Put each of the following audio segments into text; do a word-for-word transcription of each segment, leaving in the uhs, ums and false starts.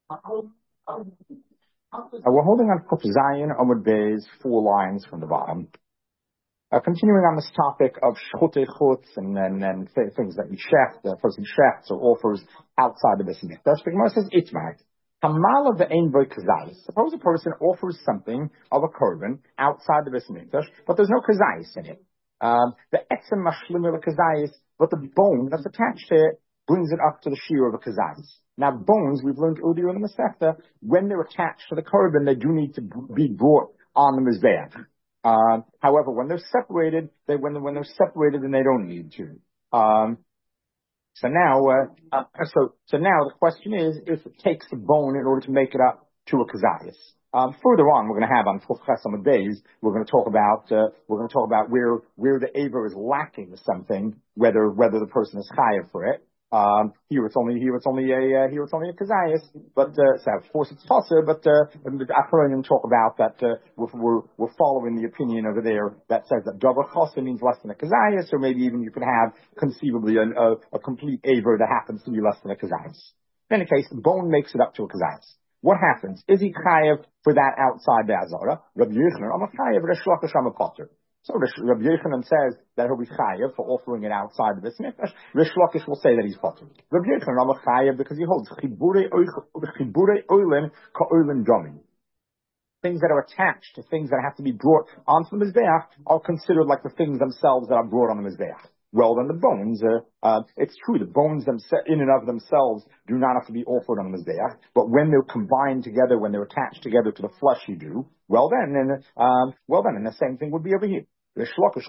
Uh, we're holding on Kuf Zayin Amud Bey's four lines from the bottom. Uh, continuing on this topic of shchutei chutz and, and, and th- things that you shech, the person shechs or offers outside the Beis Hamikdash. The Gemara says, Itmar, Hamala ve'ein bo kazayis. Suppose a person offers something of a korban outside the Beis Hamikdash, but there's no kazayis in it. Um, the etzem mashlim kazayis, but the bone that's attached to it brings it up to the shear of a kazayis. Now, bones, we've learned earlier in the Masechta, when they're attached to the korban, they do need to be brought on the Mizbeach. Um, however, when they're separated, they when when they're separated, then they don't need to. Um, so now, uh, uh, so so now the question is, if it takes the bone in order to make it up to a kazayis. Um, further on, we're going to have on Kuf Ches Amud Beis, we're going to talk about uh, we're going to talk about where where the aver is lacking something, whether whether the person is chayav for it. Um, here it's only, here it's only a, uh, here it's only a kazayas, but, uh, so of course it's possible, but, uh, the Achronim talk about that, uh, we're, we're, we're following the opinion over there that says that davar chasa means less than a kazayas, or maybe even you can have conceivably a, a, a complete aver that happens to be less than a kazayas. In any case, the bone makes it up to a kazayas. What happens? Is he chayav for that outside the Azara? Rabbi Yochanan, I'm a chayav, Resh Lakish, I'm a potter. So Rabbi Yochanan says that he'll be chayav for offering it outside of the Beis Hamikdash. Rish Lakish will say that he's potter. Rabbi Yochanan I'm a chayav because he holds chibure oilin ka oilin domi. Things that are attached to things that have to be brought onto the Mizbeach are considered like the things themselves that are brought on the Mizbeach. Well, then the bones, uh, uh, it's true, the bones themselves, in and of themselves, do not have to be offered on the Mizbeach, but when they're combined together, when they're attached together to the flesh you do, well then, and, um, well then, and the same thing would be over here. Rish Lakish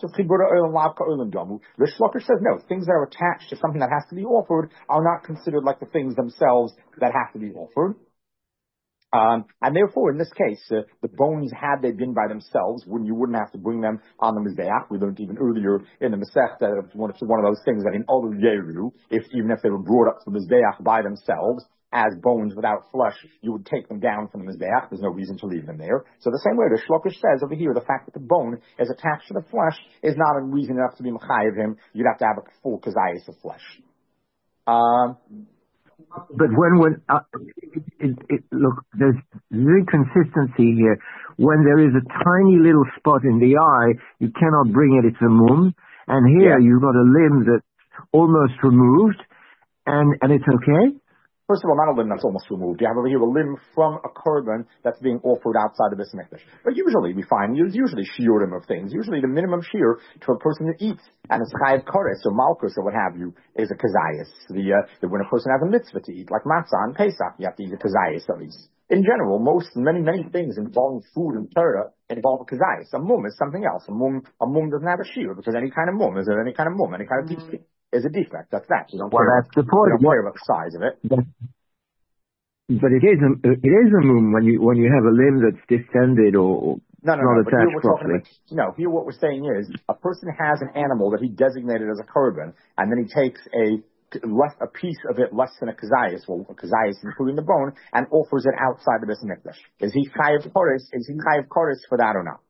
says, no, things that are attached to something that has to be offered are not considered like the things themselves that have to be offered. Um, and therefore, in this case, uh, the bones, had they been by themselves, when you wouldn't have to bring them on the Mizbeach. We learned even earlier in the Masech that it's one of those things that in other Yeru, if even if they were brought up to the Mizbeach by themselves, as bones without flesh, you would take them down from the Mizbeach. There's no reason to leave them there. So the same way, the Shlokish says over here, the fact that the bone is attached to the flesh is not a reason enough to be Mechayiv him. You'd have to have a full kazayas of flesh. Um, But when, when, uh, it, it, it, look, there's inconsistency here. When there is a tiny little spot in the eye, you cannot bring it, it's a mum. And here yeah. you've got a limb that's almost removed, and, and it's okay? First of all, not a limb that's almost removed. You have over here a limb from a korban that's being offered outside of the Beis Hamikdash. But usually we find, there's usually shiurim of things. Usually the minimum shiur to a person that eats, and it's chayav koris or malchus or what have you, is a kazayas. The, uh, the, when a person has a mitzvah to eat, like matzah and Pesach, you have to eat a kazayas at least. In general, most, many, many things involving food and Torah involve a kazayas. A mum is something else. A mum, a mum doesn't have a shiur, because any kind of mum, is there any kind of mum, any kind of defect, is a defect. That's that. You don't well, care that's about, the point. You don't care about the size of it. That's, But it is a it is a mum when you when you have a limb that's distended or no, no, not no, attached properly. About, no, here what we're saying is a person has an animal that he designated as a korban, and then he takes a less a piece of it less than a kazayas, well, a kazayas including the bone, and offers it outside the Beis Hamikdash. Is he chayav koris? Is he chayav koris for that or not?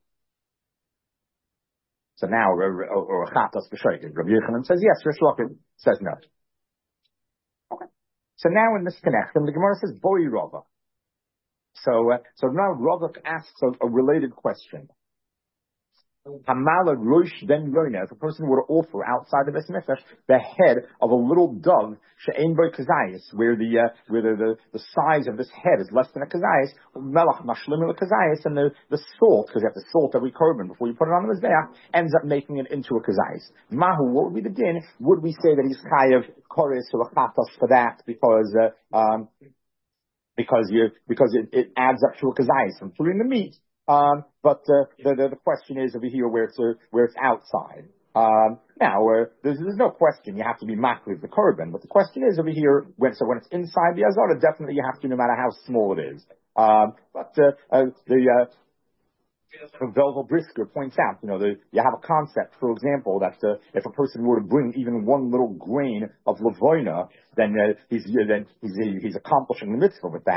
So now, or a chatas b'shoyted. Rabbi Yochanan says yes. Rish Lakish says no. Okay. So now in this connection, the Gemara says, Boi Rava. So, uh, so now Rava asks a, a related question. Hamala Rosh then Yonah, if a person were to offer outside the Beis Hamikdash the head of a little dove, she'ein bo kazayis, where the, uh, where the, the, the size of this head is less than a kazayis, melach mashlim el kazayis, and the, the salt, because you have to salt every korban before you put it on the Mizbeach, ends up making it into a kazayis. Mahu, what would be the din? Would we say that he's chayav koris or a chatas for that, because, uh, um, because you, because it, it adds up to a kazayis, including the meat. Um, but uh, the, the the question is over here where it's uh, where it's outside. Um, now uh, there's, there's no question you have to be makriv the korban, but the question is over here when so when it's inside the azara, definitely you have to, no matter how small it is. Um, but uh, uh, the uh, Velvel Brisker points out, you know, the, you have a concept, for example, that uh, if a person were to bring even one little grain of lavoina, then uh, he's uh, then he's he's accomplishing the mitzvah with that. Uh,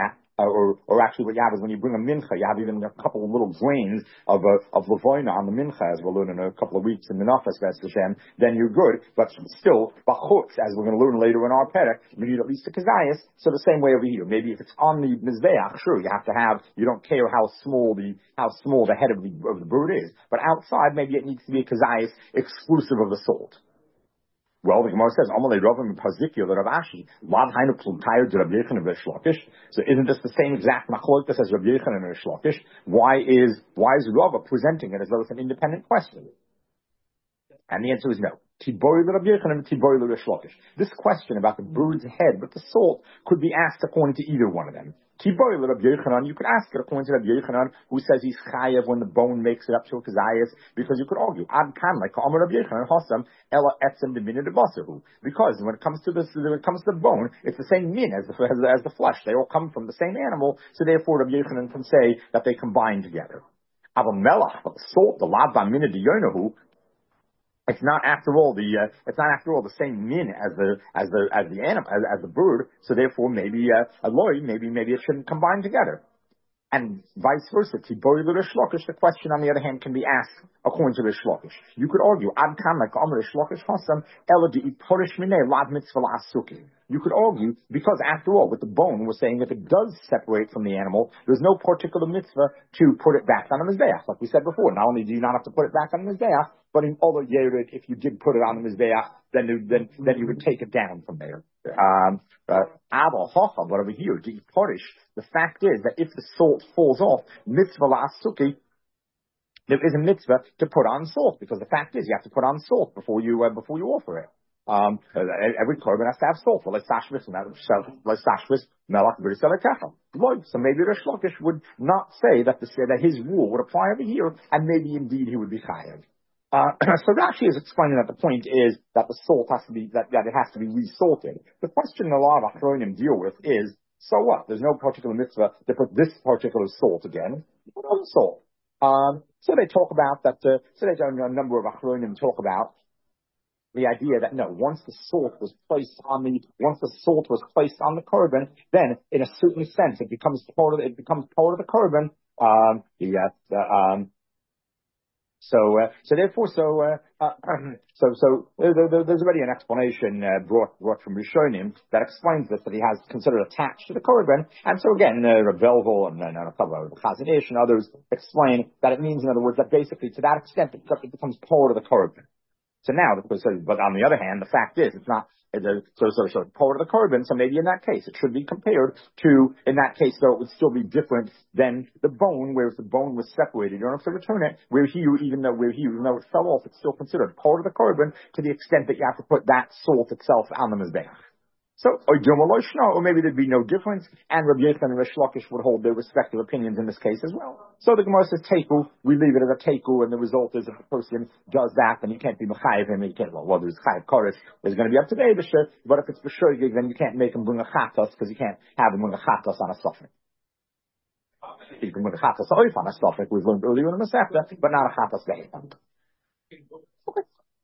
or, or actually what you have is when you bring a mincha, you have even a couple of little grains of a, of lavoina on the mincha, as we'll learn in a couple of weeks in Menachas, Hashem, then you're good. But still, bachutz, as we're going to learn later in our perek, you need at least a kazayas. So the same way over here. Maybe if it's on the mizbeach, sure, you have to have, you don't care how small the, how small the head of the, of the bird is. But outside, maybe it needs to be a kazayas exclusive of the salt. Well, the Gemara says, Amalei Ravim Pazikyo the Rav Ashi, Lav Hainu Plumtayu de Rabbi Yechon and Rish Lakish. So isn't this the same exact machlokas as Rabbi Yechon and Rish Lakish? Why is, why is Rava presenting it as though it's an independent question? And the answer is no. Tibori the Rabbi Yechon and Tibori the Rish Lakish. This question about the bird's head with the salt could be asked according to either one of them. Tibori the Rabbi Yochanan, you could ask it according to Rabbi Yochanan, who says he's chayev when the bone makes it up to a kazayas, because you could argue, ad kan like Amar Rabbi Yochanan Hasam ela etzem the minute of basahu. Because when it comes to this, when it comes to the bone, it's the same min as the as the, as the flesh. They all come from the same animal, so therefore Rabbi Yochanan can say that they combine together. Aval melach, but the salt, the lav ba minute the yonahu. It's not after all the uh, it's not after all the same min as the as the as the animal as, as the bird. So therefore, maybe uh, a loy, maybe maybe it shouldn't combine together. And vice versa. Tibori the Rish Lakish, the question on the other hand can be asked according to Rish Lakish. You could argue, Ad Kam like Amar Rish Lakish Hasam Ela di Porish Minei Lav Mitzvah La'asuki. You could argue, because after all, with the bone, we're saying if it does separate from the animal, there's no particular mitzvah to put it back on the Mizbeach. Like we said before, not only do you not have to put it back on the Mizbeach, but in other Yerid, if you did put it on the Mizbeach, then, then, then you would take it down from there. Um, uh, but over here, the Porish, the fact is that if the salt falls off, mitzvah la'asuki, there is a mitzvah to put on salt, because the fact is you have to put on salt before you, uh, before you offer it. Um, every korban has to have salt. So maybe Rish Lakish would not say that the, that his rule would apply over here, and maybe indeed he would be chayav. Uh, so Rashi is explaining that the point is that the salt has to be, that, that it has to be resalted. The question a lot of Achronim deal with is, so what? There's no particular mitzvah to put this particular salt again. Put other salt. Um, so they talk about that, uh, so they, a number of Achronim talk about the idea that no, once the salt was placed on the, once the salt was placed on the korban, then in a certain sense it becomes part of, it becomes part of the korban. Um, the, uh, the, um, So, uh, so therefore, so, uh, uh, so, so there, there, there's already an explanation uh, brought, brought from Rishonim that explains this, that he has considered attached to the korban. And so again, uh, Rav Velvel and, and a couple of Chazon Ish and others explain that it means, in other words, that basically to that extent it, it becomes part of the korban. So now, because, but on the other hand, the fact is, it's not, it's a, so, so, so part of the korban, so maybe in that case, it should be compared to, in that case, though, it would still be different than the bone, where if the bone was separated, you don't have to return it, where here, even though, where here, even though it fell off, it's still considered part of the korban to the extent that you have to put that salt itself on the mizbeach. So, or maybe there'd be no difference, and Rabbi Yochanan and Rish Lakish would hold their respective opinions in this case as well. So the Gemara says teku, we leave it as a teku, and the result is if a person does that, then you can't be mechayiv him, you can't, well, well there's chayiv koris, there's going to be up to the Eibusher, but if it's b'shoigig, then you can't make him bring a chatos, because you can't have him bring a chatos on a suffix. You can bring a chatos on a suffix, we've learned earlier in the Masechta, but not a chatos ve'etam. Okay.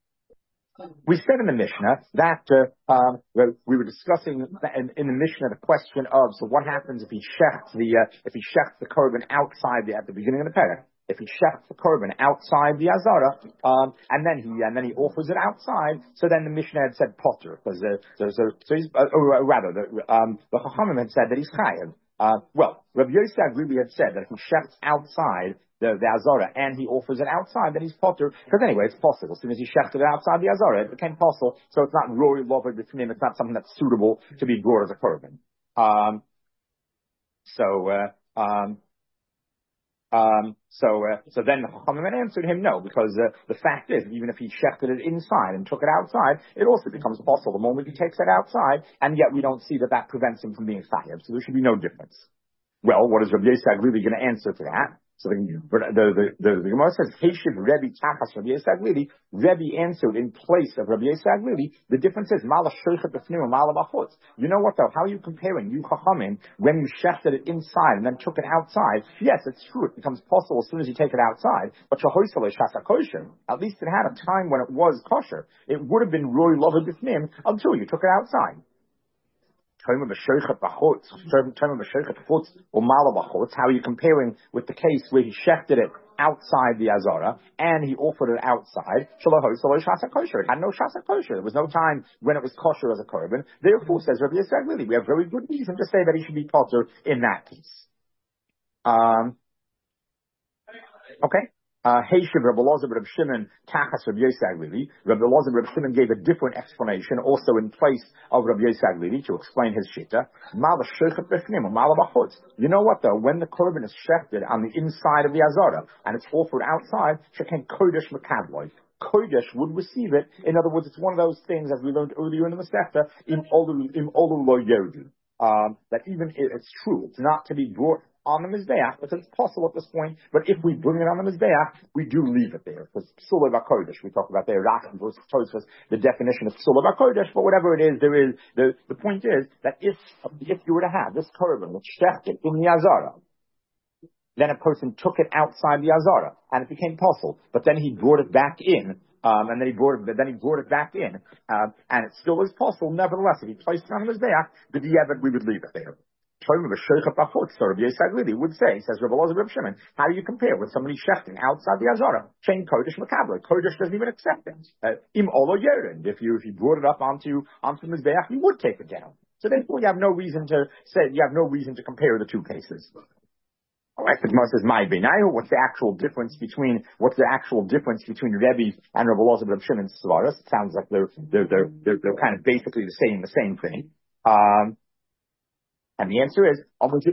We said in the Mishnah that uh, um, we were discussing in, in the Mishnah the question of, so what happens if he shechts the uh, if he shechts the korban outside the, at the beginning of the perek? If he shechts the korban outside the azara, um, and then he and then he offers it outside, so then the Mishnah had said potter, because uh, so so so he's uh, or rather the um, the Chachamim had said that he's chayav. Uh, well, Rabbi Yosef really had said that if he shechts outside the, the Azara and he offers it outside, then he's potter. Because anyway, it's possible. As soon as he shechted it outside the Azara, it became possible. So it's not roy lover b'fnim. It's not something that's suitable to be brought as a korban. Um, so, uh, um, um, so, uh, so then the Chachamim answered him no, because uh, the fact is, even if he shechted it inside and took it outside, it also becomes possible the moment he takes it outside, and yet we don't see that that prevents him from being chayav. So there should be no difference. Well, what is Rabbi Yosef really going to answer to that? So the the the, the, the Gemara says, Heshiv Rebbe Tachas Rabbi Yosef Lili. Rebbe answered in place of Rabbi Yosef Lili. The difference is Mala Shoichet B'fnim and Mala B'chutz. You know what though? How are you comparing you Chachamim when you shechted it inside and then took it outside? Yes, it's true. It becomes possible as soon as you take it outside. But Shahoisale Shasa Kosher. At least it had a time when it was kosher. It would have been Roy Lover B'fnim until you took it outside. How are you comparing with the case where he shechted it outside the Azara and he offered it outside? It had no shasa kosher. There was no time when it was kosher as a korban. Therefore, says Rabbi Yisrael, we have very good reason to say that he should be potter in that case. Um, okay. Uh, Heishiv Rabbi Elazar Rabbi Shimon Tachas Rabbi Yosef Lili. Rabbi Elazar Rabbi Shimon gave a different explanation, also in place of Rabbi Yosef Lili, to explain his shita. You know what though? When the korban is shechted on the inside of the azara and it's offered outside, sheken kodesh mekadloi. Kodesh would receive it. In other words, it's one of those things, as we learned earlier in the Masechta, in olu im olu lo yodu. Um, that even it's true, it's not to be brought on the Mizbeach, because it's possible at this point, but if we bring it on the Mizbeach, we do leave it there, because Psula B'Kodesh, we talk about there, Rachman versus Tosfos, the definition of Psula B'Kodesh, but whatever it is, there is, the, the point is, that if, if you were to have this korban, which shechted in the Azara, then a person took it outside the Azara, and it became possible, but then he brought it back in, Um, and then he brought it, then he brought it back in, um, and it still is possible. Nevertheless, if he placed it on his back, the diavad, we would leave it there. Rabbi Yisrael Lili would say, says Rabbi Elazar Rabbi Shimon, how do you compare with somebody shechting outside the Azara? Chain Kodesh Makabla. Kodesh doesn't even accept it. Uh, Im Olo Yerin. If you if you brought it up onto onto the Mizbeach, you would take it down. So therefore, you have no reason to say you have no reason to compare the two cases. All right, the Gemara says, "My benayu." What's the actual difference between what's the actual difference between Rebbe and Rabbi Elazar Rabbi Shimon's svaras? It sounds like they're they're they're they're, they're kind of basically the same the same thing. Um, and the answer is, I'm not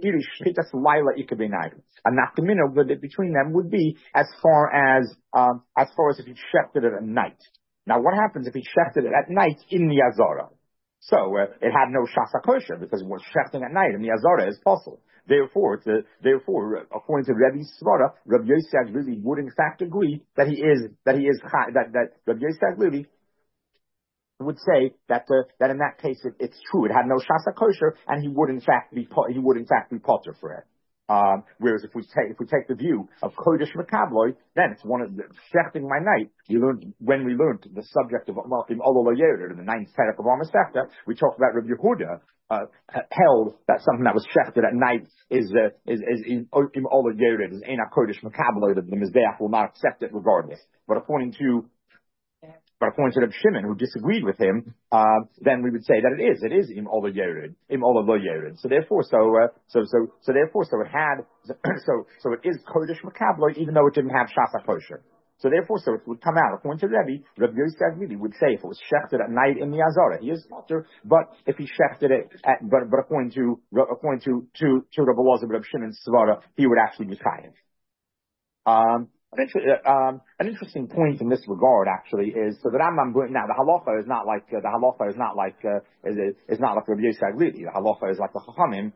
the minnow, but between them would be as far as um, as far as if he shechted it at night. Now, what happens if he shechted it at night in the Azara? So uh, it had no shasa kosher because it was shechting at night, and the Azara is possible. Therefore, it's a, therefore, according to Rebbe's svara, Rabbi Yosef really would in fact agree that he is that he is that that Rabbi Yosef really would say that uh, that in that case it, it's true. It had no shasa kosher, and he would in fact be he would in fact be potter for it. Um, whereas if we take if we take the view of kodesh mekabloy, then it's one of the shechting my night. You learned when we learned the subject of im olol yered in the ninth parak of our Masechta, we talked about Rabbi Yehuda uh, held that something that was shechted at night is uh, is is im olol yered is ena kodesh mekabloy, that the mizbeach will not accept it regardless. But according to But according to Reb Shimon, who disagreed with him, uh, then we would say that it is, it is im ola yerid, im ola lo yerid. So therefore, so, uh, so, so, so therefore, so it had, so, so it is kodesh makablo, even though it didn't have shasa kosher. So therefore, so it would come out. According to Rebbe, Rabbi Yosef Lili would say if it was shechted at night in the Azara, he is potter. But if he shechted it at, but, but according to, according to, to, to Rabbi Elazar, Reb Shimon's svara, he would actually be chayiv. Um, An, inter- um, an interesting point in this regard, actually, is so the Rambam. Now, the halacha is not like uh, the halacha is not like uh, is, is not like Rabbi Yosef Lili. The halacha is like the chachamim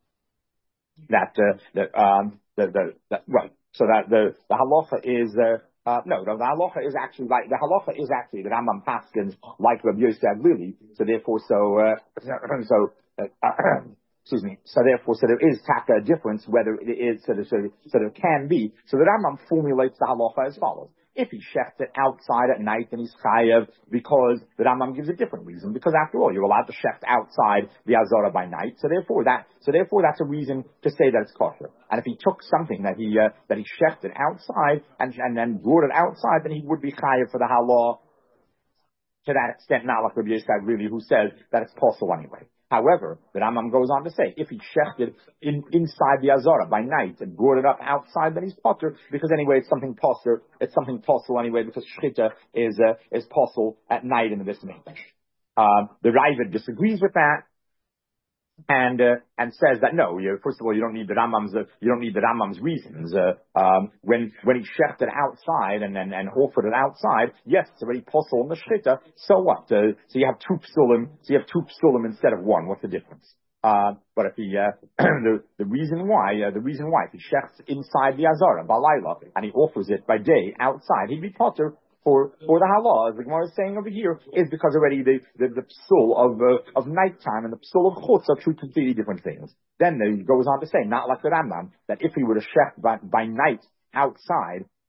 that uh, that um the, the, the right. So that the the halacha is uh, uh no the, the halacha is actually like the halacha is actually the Rambam paskins like Rabbi Yosef Lili. So therefore, so uh, so. Uh, Excuse me. So therefore, so there is taka a difference whether it is so there, so, so there can be. So the Rambam formulates the halacha as follows: if he shechts it outside at night, then he's chayav, because the Rambam gives a different reason. Because after all, you're allowed to shecht outside the Azara by night. So therefore, that so therefore that's a reason to say that it's kosher. And if he took something that he uh, that he shechted outside and and then brought it outside, then he would be chayav for the halal. To that extent, not like Rabbi Yosef really, who says that it's possible anyway. However, the Rambam goes on to say, if he shechted in, inside the Azara by night and brought it up outside, then he's potter, because anyway, it's something possible, it's something possible anyway, because shchita is, uh, is possible at night in the Bais Mikdash. Um, the Raavad disagrees with that, and, uh, and says that no, you, first of all, you don't need the Rambam's, uh, you don't need the Rambam's reasons, uh, um, when, when he shechted outside and, and, and offered it outside, yes, it's already possible in the shchita, so what? Uh, so you have two psulim, so you have two psulim instead of one, what's the difference? Uh, but if he, uh, the, the reason why, uh, the reason why, if he shechts inside the Azara, balayla, and he offers it by day outside, he'd be potter, For, for the halal, as the Gemara is saying over here, is because already the, the, the psul of, uh, of nighttime and the psul of chutz are two completely different things. Then he goes on to say, not like the Rambam, that if he were to shecht by, by night outside,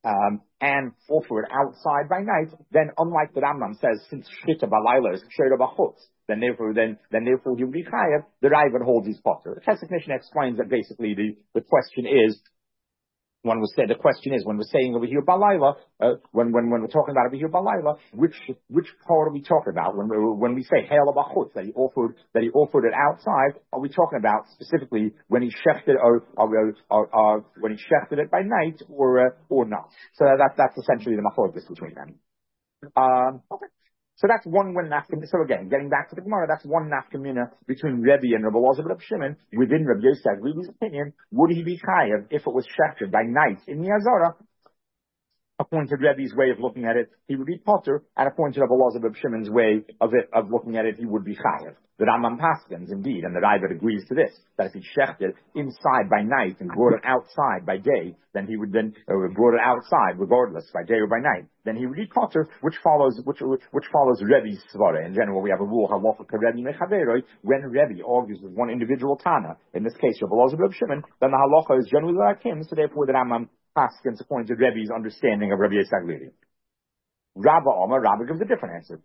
um, and offer it outside by night, then unlike the Rambam says, since Shchita Balayla is Shchita Bachutz, then therefore, then, then therefore he would be chayav, the Raavad holds his potter. The Kesef Mishnah explains that basically the, the question is, One was said, the question is, when we're saying over here Balayla, uh, when, when, when we're talking about over here Balayla, which, which part are we talking about? When we, when we say He'el Bachutz, that he offered, that he offered it outside, are we talking about specifically when he shechted, or, or, or, or when he shechted it by night, or, uh, or not? So that, that's essentially the machlokes between them. Um, okay. So that's one one nafkamina. So again, getting back to the Gemara, that's one nafkamina between Rebbe and Rabbi Elazar Rabbi Shimon. Within Rabbi Yosef Rebbe's opinion, would he be chayav if it was shechted by night in the Azara? According to Rebbe's way of looking at it, he would be potter, and according to Rabbi Elazar Rabbi Shimon's way of it, of looking at it, he would be chayav. The Rambam paskins, indeed, and the Raavad agrees to this, that if he shechted inside by night and brought it outside by day, then he would then, uh, brought it outside regardless, by day or by night, then he would be potter, which follows, which, which, which follows Rebbe's svara. In general, we have a rule, halacha Rebbe mechaveroi, when Rebbe argues with one individual Tana, in this case, Rabbi Elazar Rabbi Shimon, then the halacha is generally like him, so therefore the Rambam paskins according to Rebbe's understanding of Rabbi Yisrael Levi. Rabba Omar, Rabba gives a different answer.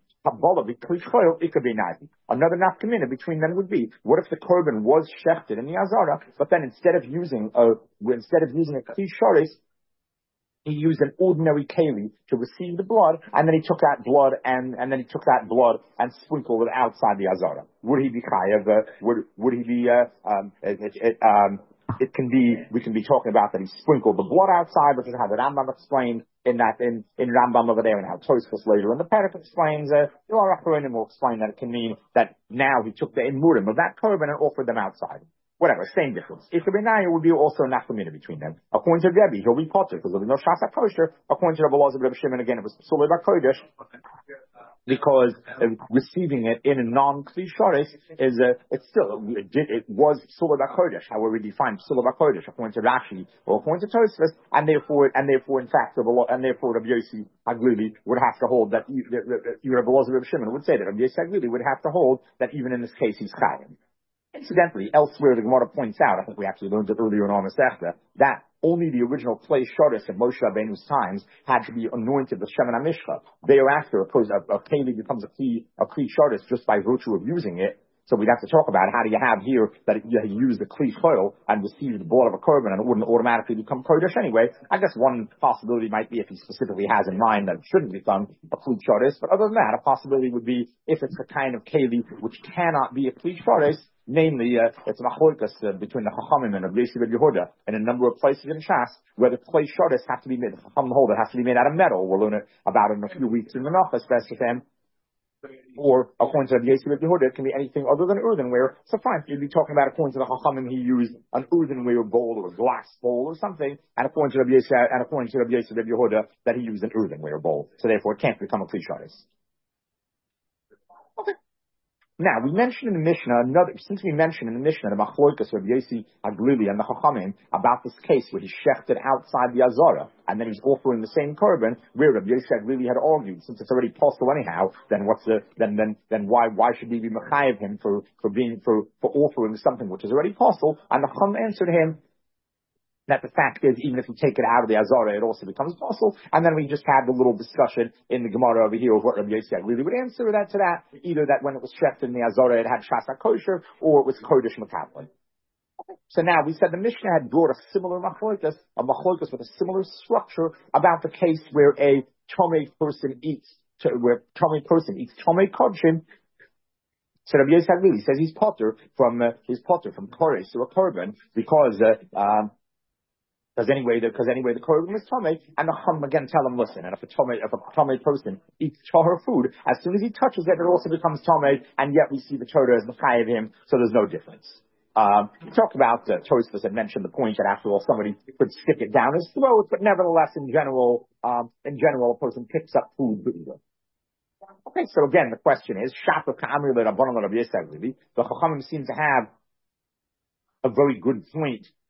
Another nafkamina between them would be, what if the korban was shechted in the Azara, but then instead of using a, instead of using a kli shoris, he used an ordinary keli to receive the blood, and then he took that blood and, and then he took that blood and sprinkled it outside the Azara. Would he be chayav? Uh, would, would he be, uh, um, it, it, it, um, it can be, we can be talking about that he sprinkled the blood outside, which is how the Rambam explained in that, in, in Rambam over there, and how Tosfos later in the Perek explains, uh, the Aracharonim will explain that it can mean that now he took the imurim of that korban and offered them outside. Whatever, same difference. If the Benaya would be also nafkamina between them. According to Rebbe, he'll be potter, because there'll be no shasa kosher. According to Rabbi Elazar Rabbi Shimon, again, it was psulei b'kodesh, because uh, receiving it in a non-kli shoris is, uh, it's still, it, did, it was psulei b'kodesh, however we define psulei b'kodesh, according to Rashi, or according to Tosfos, and therefore, and therefore, in fact, and therefore Rabbi Yossi Haglili would have to hold that, Rabbi Elazar Rabbi Shimon would say that Rabbi Yossi Haglili would have to hold that even in this case he's chayav. Incidentally, elsewhere the Gemara points out, I think we actually learned it earlier in our Masechta, that only the original clay shoris of Moshe Rabbeinu's times had to be anointed with Shemen HaMishcha. Thereafter, of course, a, a keli becomes a kli, a kli shoris just by virtue of using it. So we'd have to talk about how do you have here that you use the kli choil and receive the blood of a korban, and it wouldn't automatically become kodesh anyway. I guess one possibility might be if he specifically has in mind that it shouldn't become a kli shoris, but other than that, a possibility would be if it's the kind of keli which cannot be a kli shoris. Namely, uh, it's machlokes uh, between the Chachamim and Rabbi Yossi ben Yehuda in a number of places in Shas where the clay shoris have to be made. The Chachamim hold it has to be made out of metal. We'll learn it about it in a few weeks in the Menachos Pesachim. Or according to Rabbi Yossi ben Yehuda, it can be anything other than earthenware. So fine, you'd be talking about according to the Chachamim, he used an earthenware bowl or a glass bowl or something, and according to Rabbi Yossi and according to Rabbi Yossi ben Yehuda, that he used an earthenware bowl. So therefore, it can't become a clay shoris. Okay. Now, we mentioned in the Mishnah, another, since we mentioned in the Mishnah, the Machlokes of Yossi Haglili and the Chachamim, about this case where he shechted outside the Azara, and then he's offering the same korban, where Rabbi Yossi Haglili had argued, since it's already possible anyhow, then what's the, then, then, then why, why should we be mechayev him for, for being, for, for offering something which is already possible? And the Chacham answered him, that the fact is, even if you take it out of the Azara, it also becomes possible. And then we just had the little discussion in the Gemara over here of what Rabbi Yossi really would answer that to that. Either that when it was shechted in the Azara, it had shasa kosher, or it was kodesh mekabel. So now we said the Mishnah had brought a similar machlokes, a machlokes with a similar structure about the case where a tomei person eats, where tomei person eats tomei kodshim. So Rabbi Yossi really says he's potter from uh, he's potter from koresh or a korban because. Uh, um, Because anyway, because anyway, the korban was tomei, and the Chum again tell him, listen, and if a tomei, if a tomei person eats tahor food, as soon as he touches it, it also becomes tomei, and yet we see the Torah as mechayev him, so there's no difference. Um, we talked about uh, Tosfos had mentioned the point that after all, somebody could stick it down his throat, but nevertheless, in general, um, in general, a person picks up food. Okay, so again, the question is, Shapa Ka'amir le'Rabbanan le'Rabbi Yossi Haglili, the Chachamim seem to have a very good point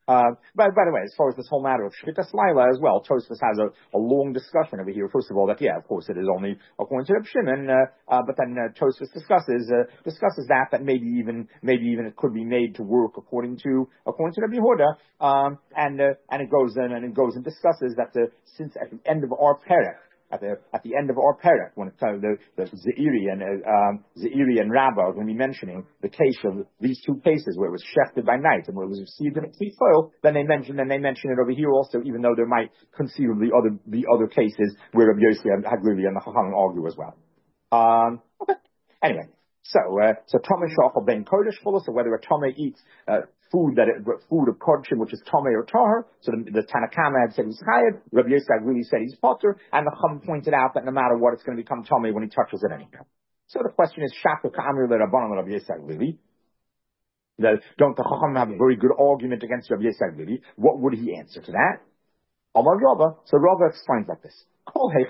Uh, by, by the way, as far as this whole matter of Shvitas Laila as well, Tosfos has a, a long discussion over here. First of all, that yeah, of course, it is only according to Reb Shimon, uh, uh, but then uh, Tosfos discusses uh, discusses that that maybe even maybe even it could be made to work according to according to Rabbi Yehuda, um, and uh, and it goes in and it goes and discusses that uh, since at the end of our parak. At the at the end of our parak, when it's uh, the the Zeiri and uh, um, Zeiri and Rabbah are going to be mentioning the case of these two cases where it was shechted by night and where it was received in a kli foil, then they mention and they mention it over here also, even though there might conceivably other be other cases where Rabbi Yossi and Haglili and the Chachamim argue as well. Um, okay. Anyway, so uh, so Tomei Shachal Ben Kodesh Fuller, so whether a Tomei eats uh, food that it, food of Kodshim, which is Tomei or Tahar, so the, the Tanakama had said he's Chayav, Rabbi Yossi really said he's Potter, and the Chum pointed out that no matter what, it's going to become Tomei when he touches it anyhow. So the question is, Shaka Ka'amir Rabbanan Rabbi Yossi really? Don't the Chacham have a very good argument against Rabbi Yossi really? What would he answer to that? Amar Rabba. So Rabba explains like this. If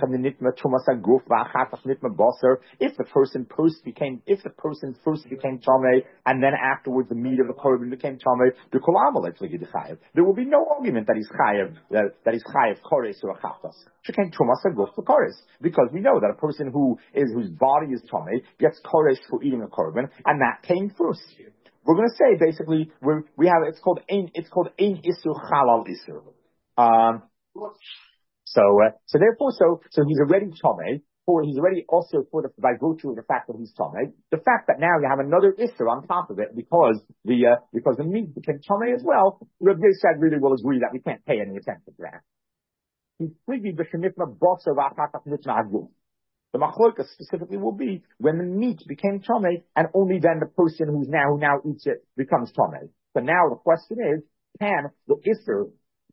the person first became, if the person first became Tomei, and then afterwards the meat of the korban became Tomei, there will be no argument that he's chayav, that, that he's chayav kores or achafas. Shekain tumasa guf for kores, because we know that a person who is whose body is Tomei gets kores for eating a korban, and that came first. We're going to say basically we we have it's called ein it's called ein isur halal isur. Um. So, uh, so therefore, so, so he's already Tomei, for, he's already also for the, by virtue of the fact that he's Tomei, the fact that now you have another Isser on top of it because the, uh, because the meat became Tomei as well, Rabbi Yossi really will agree that we can't pay any attention to that. The machlokas specifically will be when the meat became Tomei, and only then the person who's now, who now eats it becomes Tomei. So now the question is, can the Isser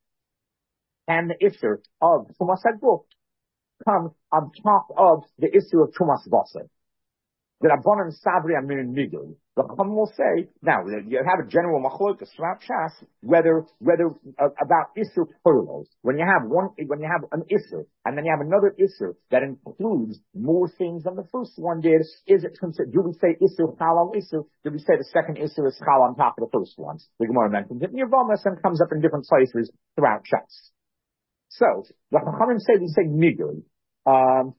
and the Isser of Tumas HaGuf come on top of the Isser of Tumas Basar. The Rabbanan Sabri Amir Nigel. The Chacham will say, now, you have a general machlokas throughout Shas, whether, whether, uh, about Isser Kolos. When you have one, when you have an Isser, and then you have another Isser that includes more things than the first one did, is it considered, do we say Isser Chal on Isser? Do we say the second Isser is Chal on top of the first one? The Gemara mentions it in Yevamos and comes up in different places throughout Shas. So, the Chachamim say, we say Migui. Um,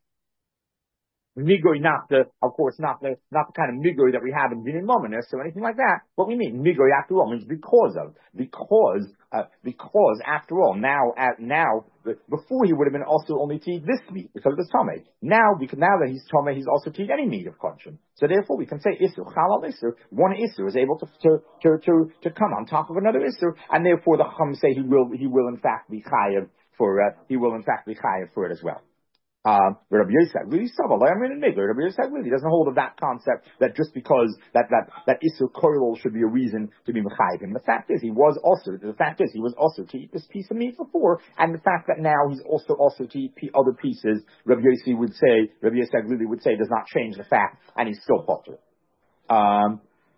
Migui, not the, of course, not the, not the kind of Migui that we have in Binin Mominus or anything like that. What we mean, Migui after all means because of, because, uh, because after all, now, at, now, before he would have been also only to eat this meat because of his Tomei. Now, because now that he's Tomei, he's also to eat any meat of Kodshim. So therefore we can say Isur, Chalal Isur, one Isur is able to, to, to, to, to come on top of another Isur, and therefore the Chum say he will, he will in fact be Chayav for, uh, he will in fact be Chayav for it as well. Um, but Rabbi Yossi really Rabbi Yossi really doesn't hold of that concept that just because that that that Isur Koilol should be a reason to be mechayiv him. The fact is he was also the fact is he was also to eat this piece of meat before, and the fact that now he's also also to eat other pieces, Rabbi Yossi would say Rabbi Yossi really would say does not change the fact, and he's still potter. Um,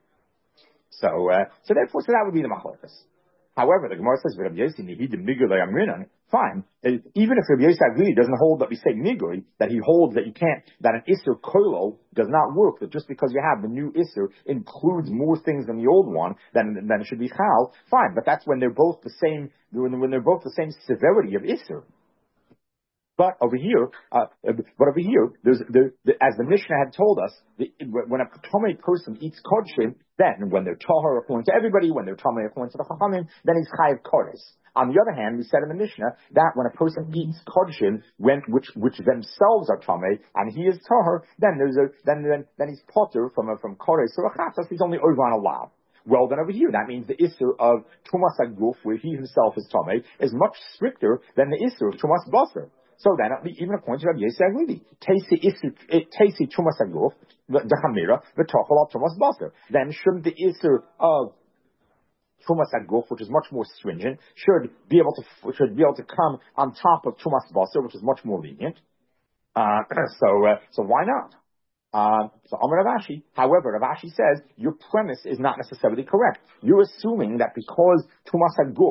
so uh, so therefore so that would be the machlokas. However, the Gemara says, Rabbi Yossi nihid migui amrinan. Fine. Even if Rabbi Yossi really doesn't hold that we say migui, that he holds that you can't, that an Isser Koilo does not work, that just because you have the new Isser includes more things than the old one, then, then it should be Chal. Fine. But that's when they're both the same, when, when they're both the same severity of Isser. But over here, uh, but over here, there's the, the, as the Mishnah had told us, the, when a Tomei person eats Kodshim, then when they're Tahar according to everybody, when they're Tomei according to the Chachamim, then he's Chayav Kodes. On the other hand, we said in the Mishnah that when a person eats Kodshim, when, which, which themselves are Tomei, and he is Tahar, then there's a, then, then, then he's Potter from a, from Kodes or a Chatzas, he's only over on a lav. Well, then over here, that means the Isser of Tumas HaGuf, where he himself is Tomei, is much stricter than the Isser of Tumas Basar. So then, even according to Rabbi Yossi Aglili, Teisi Tumas HaGuf, the Chamira, the Tochel Tumas Basar. Then shouldn't the Isser of Tumas HaGuf, which is much more stringent, should be able to should be able to come on top of Tumas Basar, which is much more lenient? Uh, so, uh, so why not? Uh, so Amar Rav Ashi, however, Rav Ashi says your premise is not necessarily correct. You're assuming that because Tumas HaGuf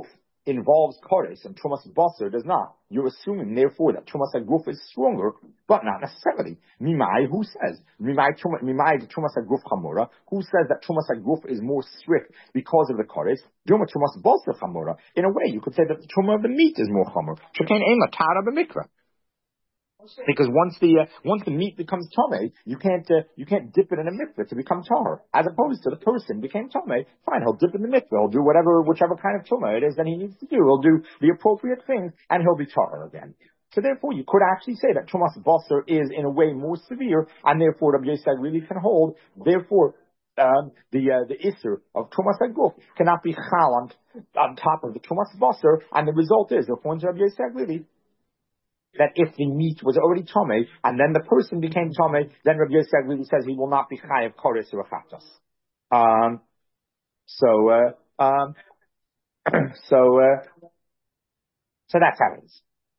involves koris and Trumas Basar does not. You're assuming, therefore, that Trumas Haguf is stronger, but not necessarily. Mimai, who says? Mimai Trumas Haguf Chamura, who says that Trumas Haguf is more strict because of the koris? Duma Trumas Basar Chamura. In a way, you could say that the Truma of the meat is more Chamur. Shekain Ema Tara B'Mikra. Because once the uh, once the meat becomes tame, you can't uh, you can't dip it in a mikveh to become tar. As opposed to the person became tame, fine, he'll dip in the mikveh, he'll do whatever whichever kind of tumah it is that he needs to do. He'll do the appropriate things, and he'll be tar again. So therefore, you could actually say that Tumas Basar is in a way more severe, and therefore Rabbi Yosef really can hold. Therefore, um, the uh, the isser of Tumas Haguf cannot be chal on, on top of the Tumas Basar, and the result is, according to Rabbi Yosef really, that if the meat was already tomei, and then the person became tomei, then Rabbi Yosef really says he will not be chayav koris or chatos. Um, so, uh, um, so, uh, so that's how it is.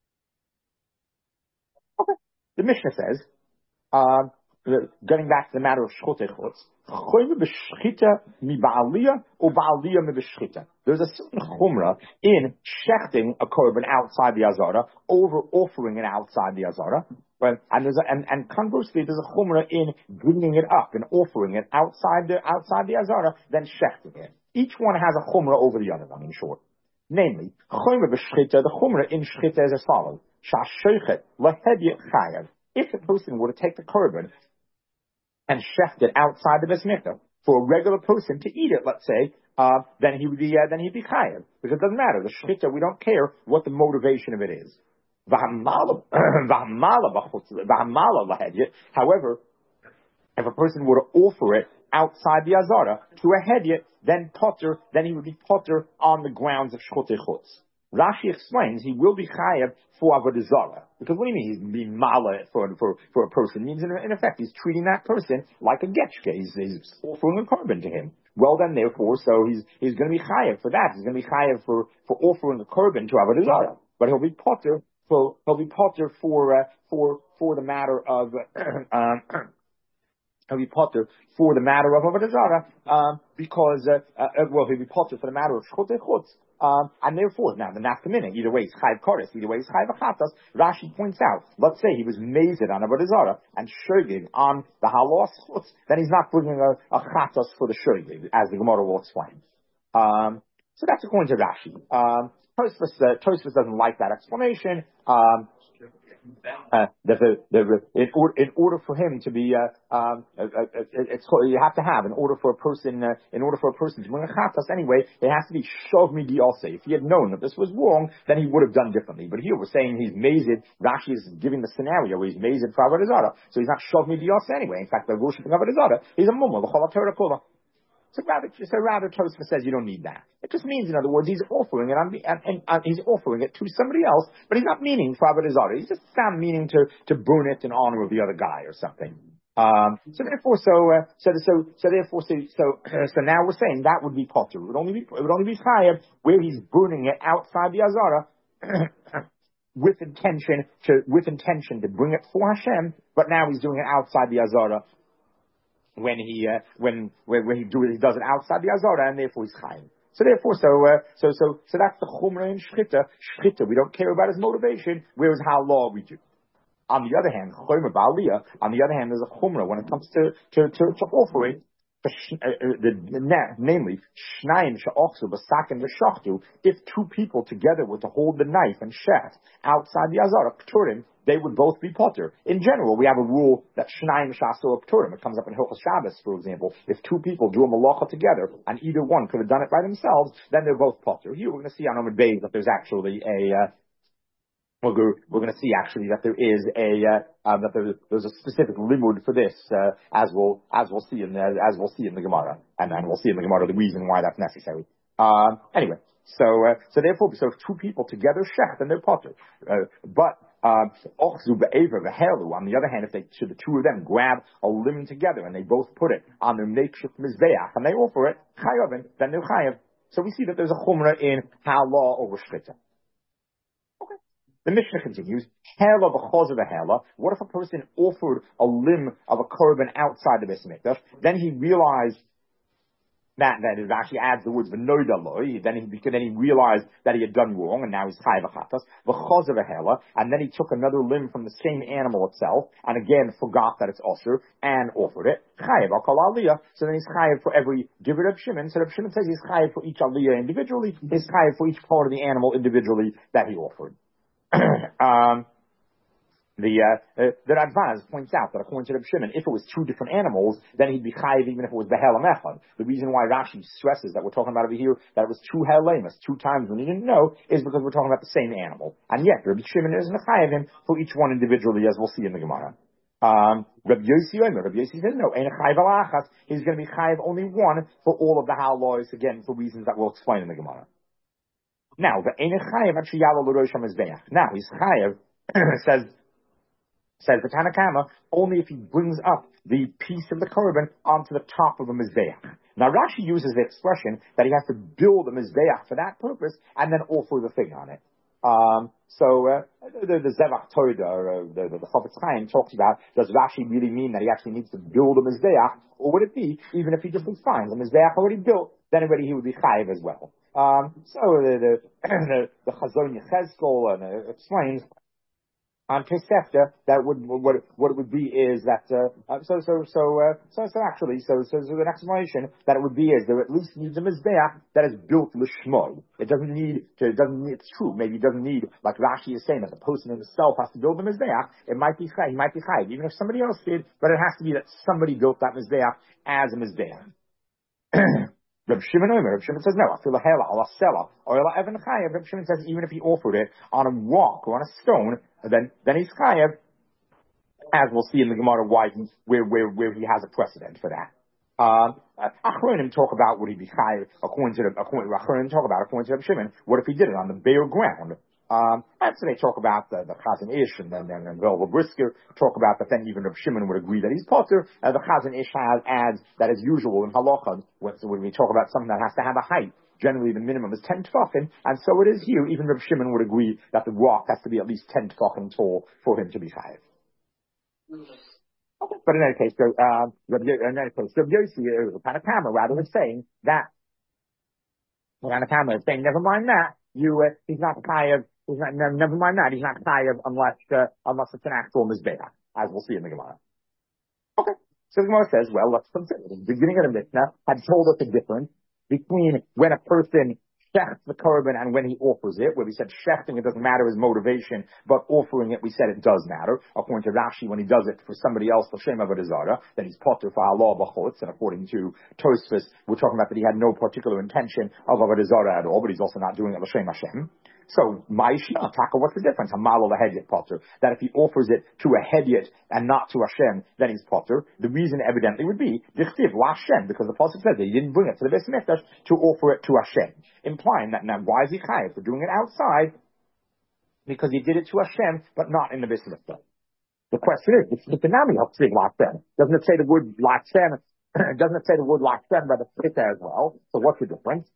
Okay. The Mishnah says, um, getting back to the matter of shchotei chutz, there's a certain chumrah in shechting a korban outside the azara, over offering it outside the azara, right? And there's a, and, and conversely, there's a chumrah in bringing it up and offering it outside the outside the azara, then shechting it. Each one has a chumrah over the other one, in short. Namely, the chumrah in shchita is as follows: if the person were to take the korban and shecht it outside the Beis Mikdash for a regular person to eat it, let's say, uh, then he would be uh, then he'd be chayav, because it doesn't matter. The shechita, we don't care what the motivation of it is. However, if a person were to offer it outside the azara to a hedyot, then potter, then he would be potter on the grounds of shchotei chutz. Rashi explains he will be chayav for avodah zarah. Because what do you mean he's being mala for, for, for a person? It means in, in effect he's treating that person like a getchke. He's, he's offering a korban to him. Well then, therefore, so he's he's going to be chayav for that. He's going to be chayav for, for offering a korban to avodah zarah. But he'll be potter for he'll be potter for uh, for for the matter of um, he'll be potter for the matter of avodah zarah um, because uh, uh, well he'll be potter for the matter of shchotei chutz. Um, and therefore, now the nafkamina, either way it's chayv koris, either way it's chayv achatas. Rashi points out, let's say he was mazed on avodah zarah and shogig on the halos chutz, then he's not bringing a, a chatas for the shogig, as the Gemara will explain. Um, so that's according to Rashi. Um, Tosfos, uh, Tosfos doesn't like that explanation. Um, Uh, that the, the, in, or, in order for him to be, uh, um, uh, uh, it's you have to have in order for a person, uh, in order for a person to bring a chatas anyway, it has to be shov mi diose. If he had known that this was wrong, then he would have done differently. But here we're saying he's mazed. Rashi is giving the scenario where he's mazed for avodah zarah, so he's not shov mi diose anyway. In fact, by worshiping avodah zarah, he's a mumma l'chol Torah kula. So rather, so rather, Tosfos says you don't need that. It just means, in other words, he's offering it on, and, and, and he's offering it to somebody else, but he's not meaning for avodah zarah. He's just found meaning to to burn it in honor of the other guy or something. Um, so therefore, so uh, so so so therefore, so so, uh, so now we're saying that would be potter. It would only be it would only be chayav where he's burning it outside the azara with intention to with intention to bring it for Hashem, but now he's doing it outside the azara. When he uh, when when when he do he does it outside the azara, and therefore he's chayav. So therefore, so uh, so so so that's the chumrah in shchita. Shchita, we don't care about his motivation. Whereas how law we do. On the other hand, chumrah ba'aliyah. On the other hand, there's a chumrah when it comes to to to, to offering. The, uh, the, the, namely, shnayim she'ochzu b'sakin v'shachtu. If two people together were to hold the knife and shecht outside the azara k'turim, they would both be potter. In general, we have a rule that shnayim she'asu k'turim. It comes up in Hilchos Shabbos, for example. If two people do a malacha together and either one could have done it by themselves, then they're both potter. Here we're going to see on Amud Beis that there's actually a uh, We're, we're going to see actually that there is a uh, um, that there, there's a specific limud for this, uh, as we'll as we'll see in the, as we'll see in the Gemara, and and we'll see in the Gemara the reason why that's necessary. Um, anyway, so uh, so therefore, so if two people together shecht, then they're potter. Uh, but ochzu be'ever v'helu. On the other hand, if they should the two of them grab a limb together and they both put it on their makeshift mizbeach and they offer it chayavin, then they're chayav. So we see that there's a chumrah in how law over shchita. The Mishnah continues, Hela b'chaz of a hela. What if a person offered a limb of a korban outside the Beis Mikdash? Then he realized That, that it actually adds the words v'noidaloi, then he, then he realized that he had done wrong, and now he's chayav achatas, v'chozer v'hela, and then he took another limb from the same animal itself, and again forgot that it's osher, and offered it, chayav akal aliyah, so then he's chayav for every divot of Shimon, so Reb Shimon says he's chayav for each aliyah individually, he's chayav for each part of the animal individually that he offered. um, The uh, uh, the Radvaz points out that according to Reb Shimon, if it was two different animals, then he'd be chayiv even if it was behelam echad. The reason why Rashi stresses that we're talking about over here that it was two helemas, two times when he didn't know, is because we're talking about the same animal. And yet, Reb Shimon isn't chayiv him for each one individually, as we'll see in the Gemara. Um, Reb Yossi Omer, Reb Yossi says no, ein chayiv al achas. He's going to be chayiv only one for all of the halalois, again for reasons that we'll explain in the Gemara. Now, the ein chayiv at sheyalo l'rosh hamizbeach. Now he's chayiv says. Says the Tanakama, only if he brings up the piece of the korban onto the top of the mizbeach. Now Rashi uses the expression that he has to build a mizbeach for that purpose and then offer the thing on it. Um, so uh, the, the Zevach Torah, or uh, the, the, the Chofetz Chaim talks about, does Rashi really mean that he actually needs to build a mizbeach, or would it be, even if he just finds a mizbeach already built, then already he would be chayiv as well. Um, so the the, the, the Chazon Yechezkel uh, explains on Tosefta, that would what what it would be is that uh, uh, so so so uh, so so actually so so so an explanation that it would be is there at least needs a mizbeach that is built lishmoi. It doesn't need to it doesn't need, it's true maybe it doesn't need, like Rashi is saying, that the person himself has to build the mizbeach. It might be chai, he might be chai even if somebody else did, but it has to be that somebody built that mizbeach as a mizbeach. Reb Shimon Omer, Reb Shimon says no. Afil lahela ala sela or ala even chayav. Reb Shimon says even if he offered it on a rock or on a stone, then then he's chayav. As we'll see in the Gemara, why he, where where where he has a precedent for that. Um, Achronim talk about would he be chayav according to the according Achronim talk about according to Reb Shimon. What if he did it on the bare ground? Um, and so they talk about the, the Chazon Ish and then and, and Velva Brisker talk about that. Then even Reb Shimon would agree that he's potter. Uh, the Chazon Ish has, adds that as usual in halacha when, when we talk about something that has to have a height. Generally, the minimum is ten tefachim, and so it is here. Even Reb Shimon would agree that the rock has to be at least ten tefachim tall for him to be chayiv. Okay. But in any case, so, uh, in any case, Reb Yossi, the Tanakama, rather, is saying that the Tanakama is saying, never mind that, you uh, he's not chayiv. He's not, no, never mind that. He's not chayav unless uh, unless it's an actual mizbeach, as we'll see in the Gemara. Okay. So the Gemara says, well, let's consider. The beginning of the Mishnah had told us the difference between when a person shechts the korban and when he offers it, where we said shechting, it doesn't matter his motivation, but offering it, we said it does matter. According to Rashi, when he does it for somebody else, l'shem avodah zarah, then he's potter for Allah b'chutz, and according to Tosfos, we're talking about that he had no particular intention of avodah zarah at all, but he's also not doing it l'shem Hashem. So, Ma'ishna, Taka, what's the difference? Hamal the hedyet potter. That if he offers it to a hedyet and not to Hashem, then he's potter. The reason evidently would be, Dichtiv, Hashem, because the Pasuk says that he didn't bring it to the Beis Mikdash to offer it to Hashem. Implying that now, why is he chayav for doing it outside? Because he did it to Hashem, but not in the Beis Mikdash. The question is, it's the Nami of saying Lashem. Doesn't it say the word Lashem? Doesn't it say the word Lashem by the Sita as well? So what's the difference?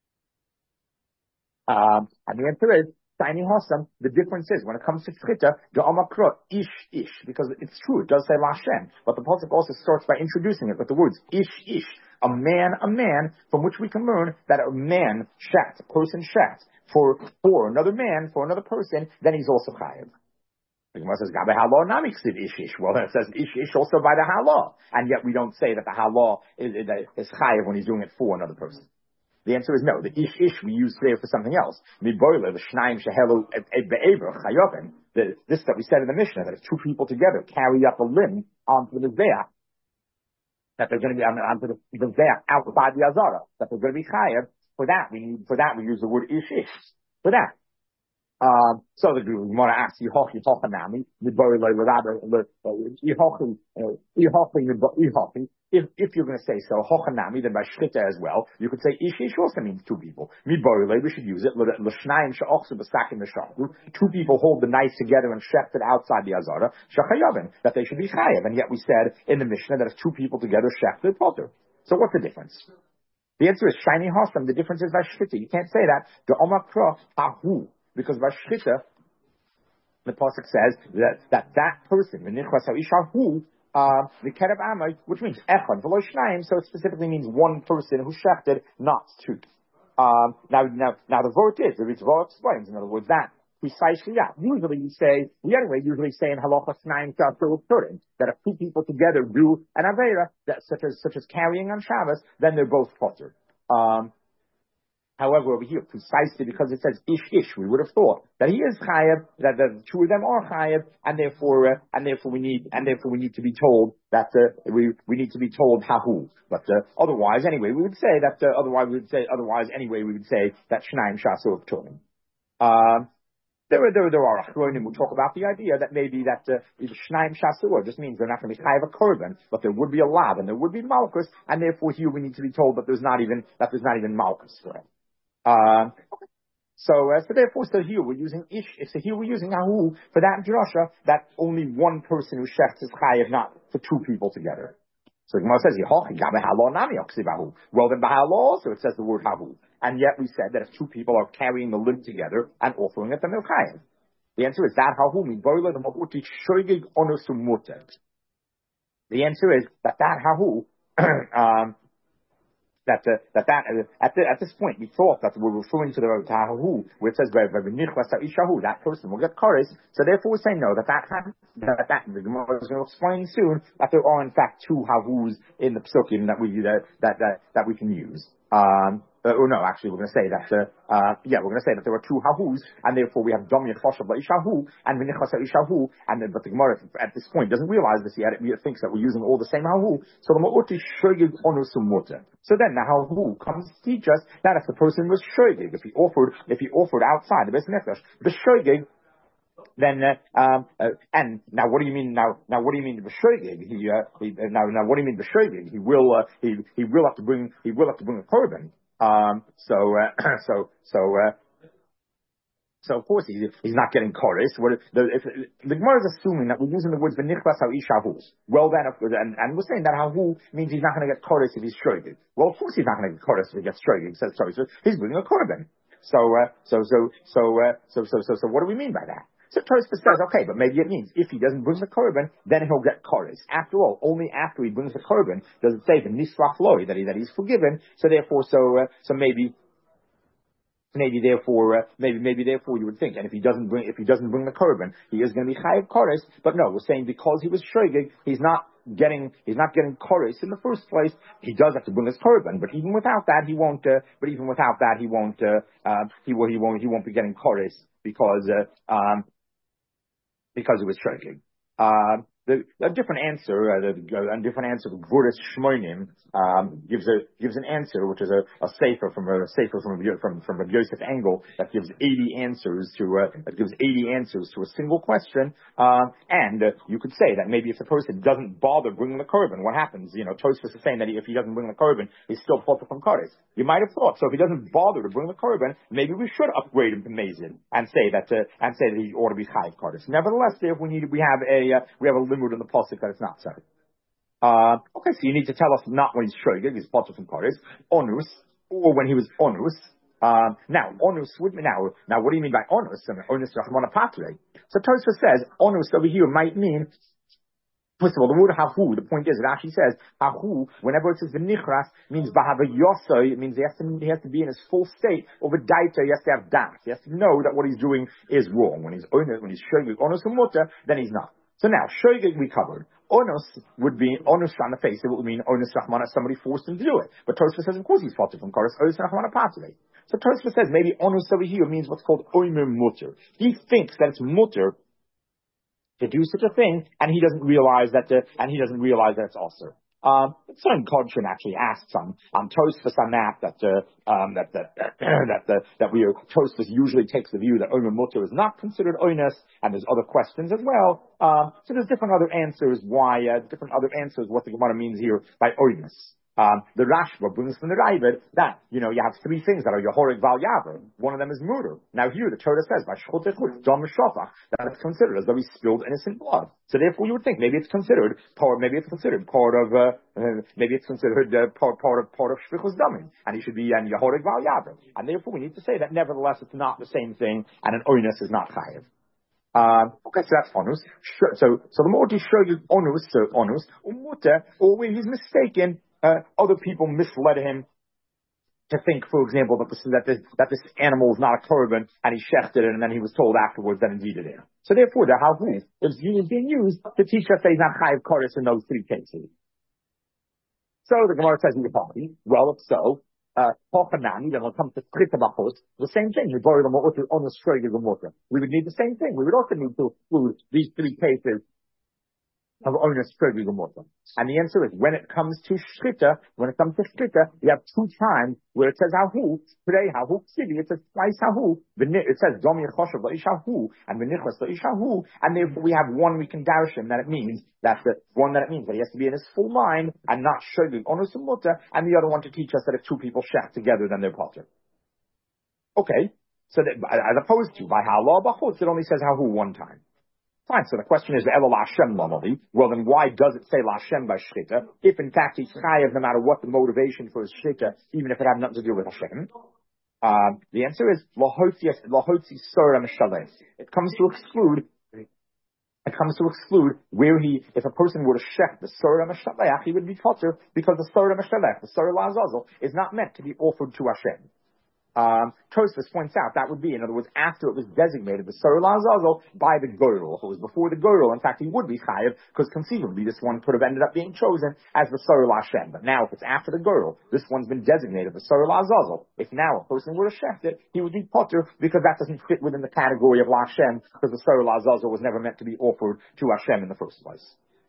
Um, and the answer is, Tiny Hossam, the difference is, when it comes to Tzchita, the Omakro, Ish, Ish, because it's true, it does say Lashem, but the Pasuk also starts by introducing it with the words, Ish, Ish, a man, a man, from which we can learn that a man shat, a person shat, for, for another man, for another person, then he's also chayav. The Gemara says, Gabe Halah Nami Ksiv Ish Ish. Well, then it says Ish Ish also by the Halah, and yet we don't say that the Halah is, is, is chayav when he's doing it for another person. The answer is no. The ish ish we use there for something else. Miboiler, the shnaim shehelu be'ever chayoven. This that we said in the Mishnah, that if two people together carry up a limb onto the mizbeach, that they're going to be onto the mizbeach outside the azara, that they're going to be chayav. For that we for that we use the word ish ish. For that. Um, so the Gemara asks Yehochi Hochanami Miboiler rather Yehochi Yehochi Yehochi. If, if you're going to say so, Hochanami, then by Shchita as well, you could say Ish Ish also means two people. Miboile, we should use it. L'shnayim she'ochsu b'sakim v'shachru. Two people hold the knife together and sheft it outside the azara. Shachayavin, that they should be chayav. And yet we said in the Mishnah that if two people together sheft it, potter. So what's the difference? The answer is shiny Hossam. The difference is by Shchita. You can't say that. The Omakra Hahu. Because by Shchita, the Pasuk says that that, that person, the Nichras HaIsh Hahu, Uh, the Kereb Amai, which means Echad, V'lo Shnayim, so it specifically means one person who shechted, not two. Um, now, now, now the vote is, the Ritva explains, in other words, that precisely that. Usually you say, the other way, usually say in Halacha Shnayim Shafil Turim, that if two people together do an Avera, that such as, such as carrying on Shabbos, then they're both potter. Um, However, over here, precisely because it says ish ish, we would have thought that he is chayav, that the two of them are chayav, and therefore, uh, and therefore we need, and therefore we need to be told that uh, we we need to be told hahu. But uh, otherwise, anyway, we would say that. Uh, otherwise, we would say otherwise anyway, we would say that shnayim shasu turim. Uh, There are, there, there are achronim who talk about the idea that maybe that uh, shnayim shasur just means they're not going to be chayav a korban, but there would be a lav and there would be malchus, and therefore here we need to be told that there's not even that there's not even malchus for it. Uh, so, uh, so therefore, so here we're using ish. So here we're using ahu for that drasha that only one person who shechts is chayav, not for two people together. So the Gemara says, well then b'halal also it says the word hahu, and yet we said that if two people are carrying the limb together and offering it, then they're chayav. The answer is that hahu means the answer is that that hahu. um, That uh, that that uh, at the, at this point we thought that we're referring to the Tahu, where it says that person will get chorus. So therefore we're saying no, that that that, that the Gemara is going to explain soon that there are in fact two Havus in the Psukim that we uh, that that that we can use. Um, uh, or no, actually we're going to say that uh, uh, yeah we're going to say that there are two Havus, and therefore we have Dam Yechoshav Ishahu and V'nichas Ishahu, and then but the Gemara at this point doesn't realize this yet. It thinks that we're using all the same Hahu. So the Ma'uti Shogig Onusum Mutter. So then the Hahu comes to teach us that if the person was Shogig, if he offered if he offered outside the Beis Nefesh, the Shogig, then uh, um, uh, and now what do you mean now? Now what do you mean b'shoigig? He, uh, he uh, now now what do you mean b'shoigig? He will uh, he he will have to bring he will have to bring a korban. Um, so uh, so so uh, so of course he's he's not getting chorus. What the if, the Gemara is assuming that we're using the words v'nichlas ha'ishahu. Well then, and, and we're saying that hahu means he's not going to get chorus if he's shoigig. Well, of course he's not going to get chorus if he gets shoigig. Says sorry, so he's bringing a korban. So uh, so so so uh, so so so so what do we mean by that? So Tosfos says, okay, but maybe it means if he doesn't bring the korban, then he'll get chorus. After all, only after he brings the korban does it say the nisrach loi that he that he's forgiven. So therefore, so uh, so maybe. Maybe therefore, uh, maybe maybe therefore you would think, and if he doesn't bring if he doesn't bring the korban, he is going to be chayav chorus. But no, we're saying because he was shogig, he's not getting he's not getting chorus in the first place. He does have to bring his korban, but even without that, he won't. Uh, but even without that, he won't. Uh, uh, he will. He won't. He won't be getting chorus because uh, um because he was shogig. Uh, The, a different answer, uh, the, a different answer, Gvuras Shmoinim, um, gives a, gives an answer, which is a, a sefer from a sefer from, from, from a Yosef Engel that gives eighty answers to, uh, that gives eighty answers to a single question. Um, and, uh, you could say that maybe if the person doesn't bother bringing the korban, what happens? You know, Tosfos is saying that if he doesn't bring the korban, he's still potter from Kodesh. You might have thought, so if he doesn't bother to bring the korban, maybe we should upgrade him to Mazin and say that, uh, and say that he ought to be Chayiv Kodesh. Nevertheless, if we need, we have a, uh, we have a limud in the pasuk that it's not so. Uh, okay, so you need to tell us not when he's shogig, he's potter from Kodesh, onus, or when he was onus. Um, now, onus would be, now, now what do you mean by onus? I mean, onus rachmana patre. So Tosfos says, onus over here might mean, first of all, the word hahu, the point is, it actually says, hahu, whenever it says v'nichras, means b'havayosoi, it means he has to, he has to be in his full state, or v'daita, he has to have das, he has to know that what he's doing is wrong. When he's onus, when he's shogig, onus umuta, then he's not. So now, shogig we covered. Onus would be, onus on the face, it would mean onus rachmana, somebody forced him to do it. But Tosfos says, of course he's potter from Kodesh, onus rachmana patere. So Tosfos says, maybe onus over here means what's called oimer mutter. He thinks that it's mutter to do such a thing, and he doesn't realize that, uh, and he doesn't realize that it's also. Um, Son Kodron actually asks on, on Tosfos on that, that, uh, um, that, that, that, that, that, that we are, Tosfos usually takes the view that Omer Mutter is not considered Oinus, and there's other questions as well. Um, so there's different other answers why, uh, different other answers what the Gemara means here by Oinus. Um, the Rashba brings from the Ravid that, you know, you have three things that are Yehorig Val Yaver. One of them is murder. Now here the Torah says, by Shchotechut, Dom Shofach, that it's considered as though he spilled innocent blood. So therefore you would think maybe it's considered part, maybe it's considered part of, uh, uh maybe it's considered, uh, part, part of, part of Shvichus Damin. And he should be an Yehorig Val Yaver. And therefore we need to say that nevertheless it's not the same thing, and an Oinus is not Chayiv. Um, okay, so that's onus. So, so the more to show you onus, so onus, umuta, or where he's mistaken, uh, other people misled him to think, for example, that this, that this, that this animal is not a korban, and he shechted it, and then he was told afterwards that indeed it is. So therefore, the havu is being used to teach us that he's not chayiv koris in those three cases. So the Gemara says, well, if so, uh, then when it comes to the same thing. We borrow them on the straight of the water. We would need the same thing. We would also need to include these three cases of onus trigger water. And the answer is, when it comes to shchita, when it comes to shchita, you have two times where it says hahu. Today, hahu ksivi, it says twice hahu. It says domi choshev la'ish hahu, and v'nichlas la'ish hahu. And therefore we have one we can dash him that it means that the one that it means that he has to be in his full mind and not shogig onus and mutter, and the other one to teach us that if two people shech together, then they're potter. Okay, so that, as opposed to by halah b'chutz, it only says hahu one time. Fine, so the question is, Ela Lashem Lamali. Well, then why does it say Lashem by Shchita? If in fact he's chayav no matter what the motivation for his Shchita, even if it had nothing to do with Hashem? Um, the answer is, Lahotzi Sura Mishaleh. It comes to exclude, it comes to exclude where he, if a person were to shech the Sura Mishaleh, he would be potter because the Sura Mishaleh, the Sura Lazazel, is not meant to be offered to Hashem. Um, Tosfos points out that would be, in other words, after it was designated the Sura Lazazel by the Goyrel. If it was before the Goyrel, in fact, he would be chayiv, because conceivably this one could have ended up being chosen as the Sura Lashem. But now, if it's after the Goyrel, this one's been designated the Sura Lazazel. If now a person were to shecht it, he would be potter, because that doesn't fit within the category of Lashem, because the Sura Lazazel was never meant to be offered to Hashem in the first place.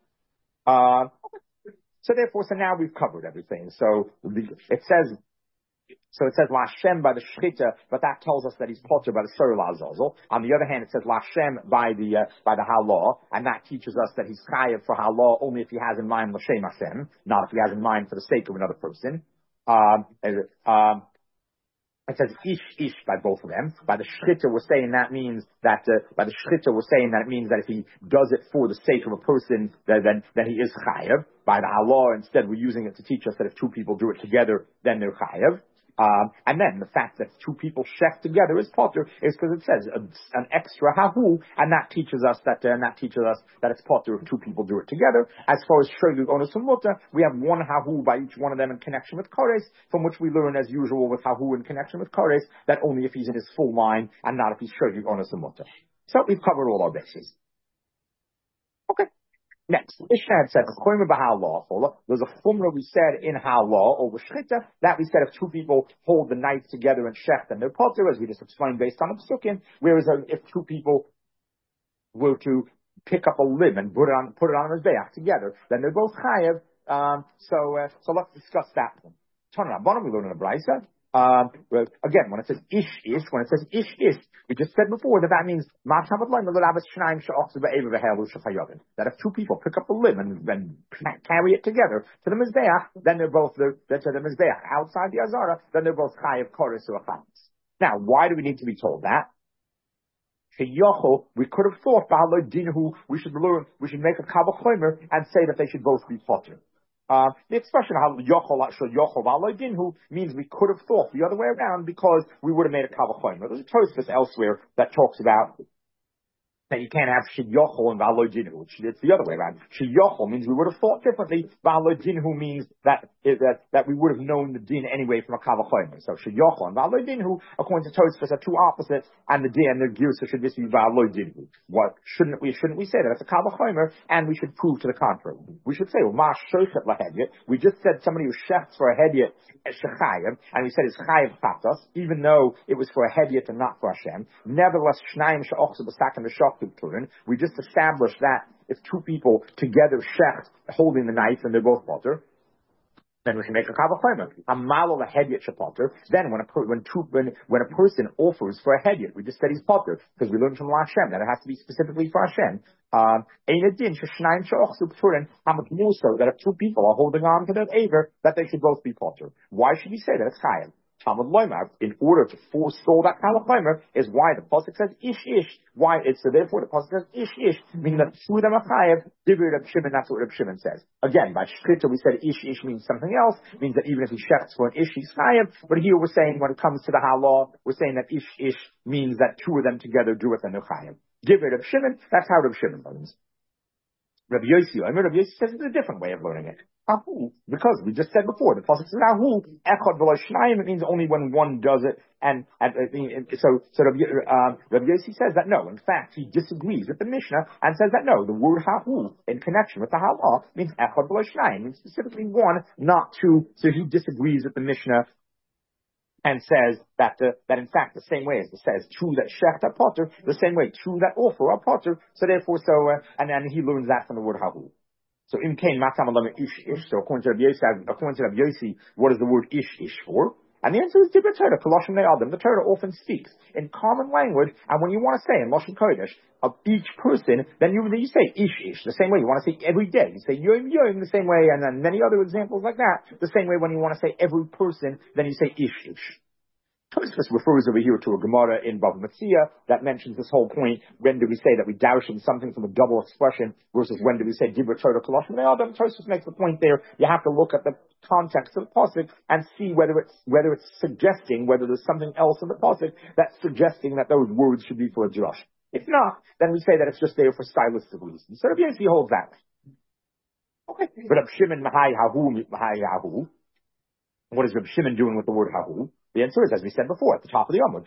Uh, so therefore, so now we've covered everything. So it says, So it says Lashem by the Shchita, but that tells us that he's potter by the Sura Lazazel. On the other hand, it says Lashem by the uh, by the Halah, and that teaches us that he's chayav for Halah only if he has in mind Lashem Hashem, not if he has in mind for the sake of another person. Um, um, it says ish ish by both of them. By the Shchita, we're saying that means that uh, by the Shchita, we're saying that it means that if he does it for the sake of a person, then then, then he is chayav. By the Halah, instead, we're using it to teach us that if two people do it together, then they're chayav. Um, and then the fact that two people shech together is potter is because it says a, an extra hahu, and that teaches us that, uh, and that teaches us that it's potter if two people do it together. As far as shogig onus and mutter, we have one hahu by each one of them in connection with kores, from which we learn as usual with hahu in connection with kores that only if he's in his full mind and not if he's shogig onus and mutter. So we've covered all our bases. Okay. Next, Ishad said, there's a chumrah we said in halah over shchita, that we said if two people hold the knife together and shech, then they're potter, as we just explained based on the psukim, whereas if two people were to pick up a limb and put it on, put it on a mizbeach together, then they're both chayav. Um, so, uh, so let's discuss that one. Tana Rabbanan, we learn in the Brisa. Um, well, again, when it says ish ish, when it says ish ish, we just said before that that means that if two people pick up the limb and then carry it together to the mizbeach, then they're both the, to the mizbeach outside the azara, then they're both chayav koris or chametz. Now, why do we need to be told that? We could have thought we should learn, we should make a kabel chomer and say that they should both be potter. Uh, the expression means we could have thought the other way around because we would have made a kavah chomer. There's a Tosfos elsewhere that talks about that you can't have shiyochol and v'alo dinhu. It's the other way around. Shiyochol means we would have thought differently. V'alo dinhu means that, that that we would have known the din anyway from a kavah chomer. So shiyochol and v'alo dinhu, according to Tosfos, are two opposites, and the din and the girsa should just be v'alo dinhu. What shouldn't we? Shouldn't we say that it's a kavah chomer, and we should prove to the contrary? We should say, well, ma shochet lahedyet. We just said somebody who shechts for a hedyet shechayev, and we said it's chayev patas, even though it was for a hedyet and not for Hashem. Nevertheless, shnayim she'ochse b'saken v'shok. We just established that if two people together shecht holding the knife and they're both potter, then we can make a kavah chomer. A malo a hedyet shepotter. Then when a when two when when a person offers for a hedyet, we just said he's potter because we learned from Hashem that it has to be specifically for Hashem. Um, how much more so that if two people are holding on to that aver, that they should both be potter. Why should we say that it's chayav? Talmud Loimar, in order to forestall that kavah chomer, is why the pasuk says ish ish. Why it's so therefore the pasuk says ish ish, meaning that two of them are chayav. Divir Reb Shimon, that's what Reb Shimon says. Again, by shchita we said ish ish means something else, means that even if he shechts for an ish, he's chayav. But here we're saying when it comes to the halah, we're saying that ish ish means that two of them together do it and they're chayav. Give it Reb Shimon, that's how Reb Shimon learns. Rabbi Yossi, I mean, Rabbi Yossi says it's a different way of learning it. Ahu, because we just said before, the pasuk says Ahu echad v'lo shnayim. It means only when one does it, and, and, and so so Rabbi, uh, Rabbi Yossi says that no. In fact, he disagrees with the Mishnah and says that no, the word Ahu in connection with the Halah means echad v'lo shnayim, means specifically one, not two. So he disagrees with the Mishnah and says that the, that in fact the same way as it says true that shecht are potter, the same way true that offer are potter. So therefore, so uh, and then he learns that from the word Hahu. So im kain matam alam ish ish. So according to Rabbi Yossi, according to Rabbi Yossi, what is the word ish ish for? And the answer is Dibra Torah, Koloshim Ne'adim. The Torah often speaks in common language, and when you want to say in Lashon Kodesh of each person, then you, you say ish ish, the same way you want to say every day. You say yom yom the same way, and then many other examples like that. The same way when you want to say every person, then you say ish ish. Tosfos refers over here to a Gemara in Bava Metzia that mentions this whole point. When do we say that we dashing something from a double expression versus when do we say Dibra Torah Koloshim Ne'adim? Tosfos makes the point there. You have to look at the context of the pasuk and see whether it's whether it's suggesting whether there's something else in the pasuk that's suggesting that those words should be for a drush. If not, then we say that it's just there for stylistic reasons. So Rabbi Yossi holds that. Okay, but Reb Shimon Mahai Hahu Mahai Hahu. What is Reb Shimon doing with the word Hahu? The answer is, as we said before, at the top of the Amud,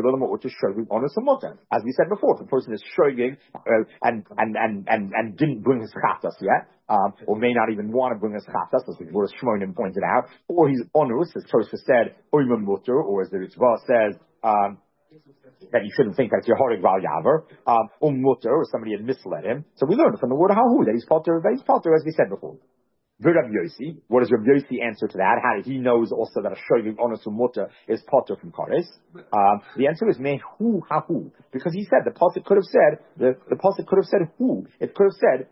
as we said before, if a person is shogig uh, and, and, and, and, and didn't bring his chatas yet, um, or may not even want to bring his chatas, as the Gemara Shmonim pointed out, or he's onus, as Tosfos said, oimim mutter, or as the Ritzvah says, um, that you shouldn't think that you're horig val yaver, um, or mutter, or somebody had misled him. So we learned from the word hahu that he's potter, that he's potter, as we said before. Rabbi Yossi, what does Rabbi Yossi answer to that? How he knows also that a shogig onus umuta is potter from kares? Um, the answer is mehu hahu, because he said the pasuk could have said the the pasuk could have said who. It could have said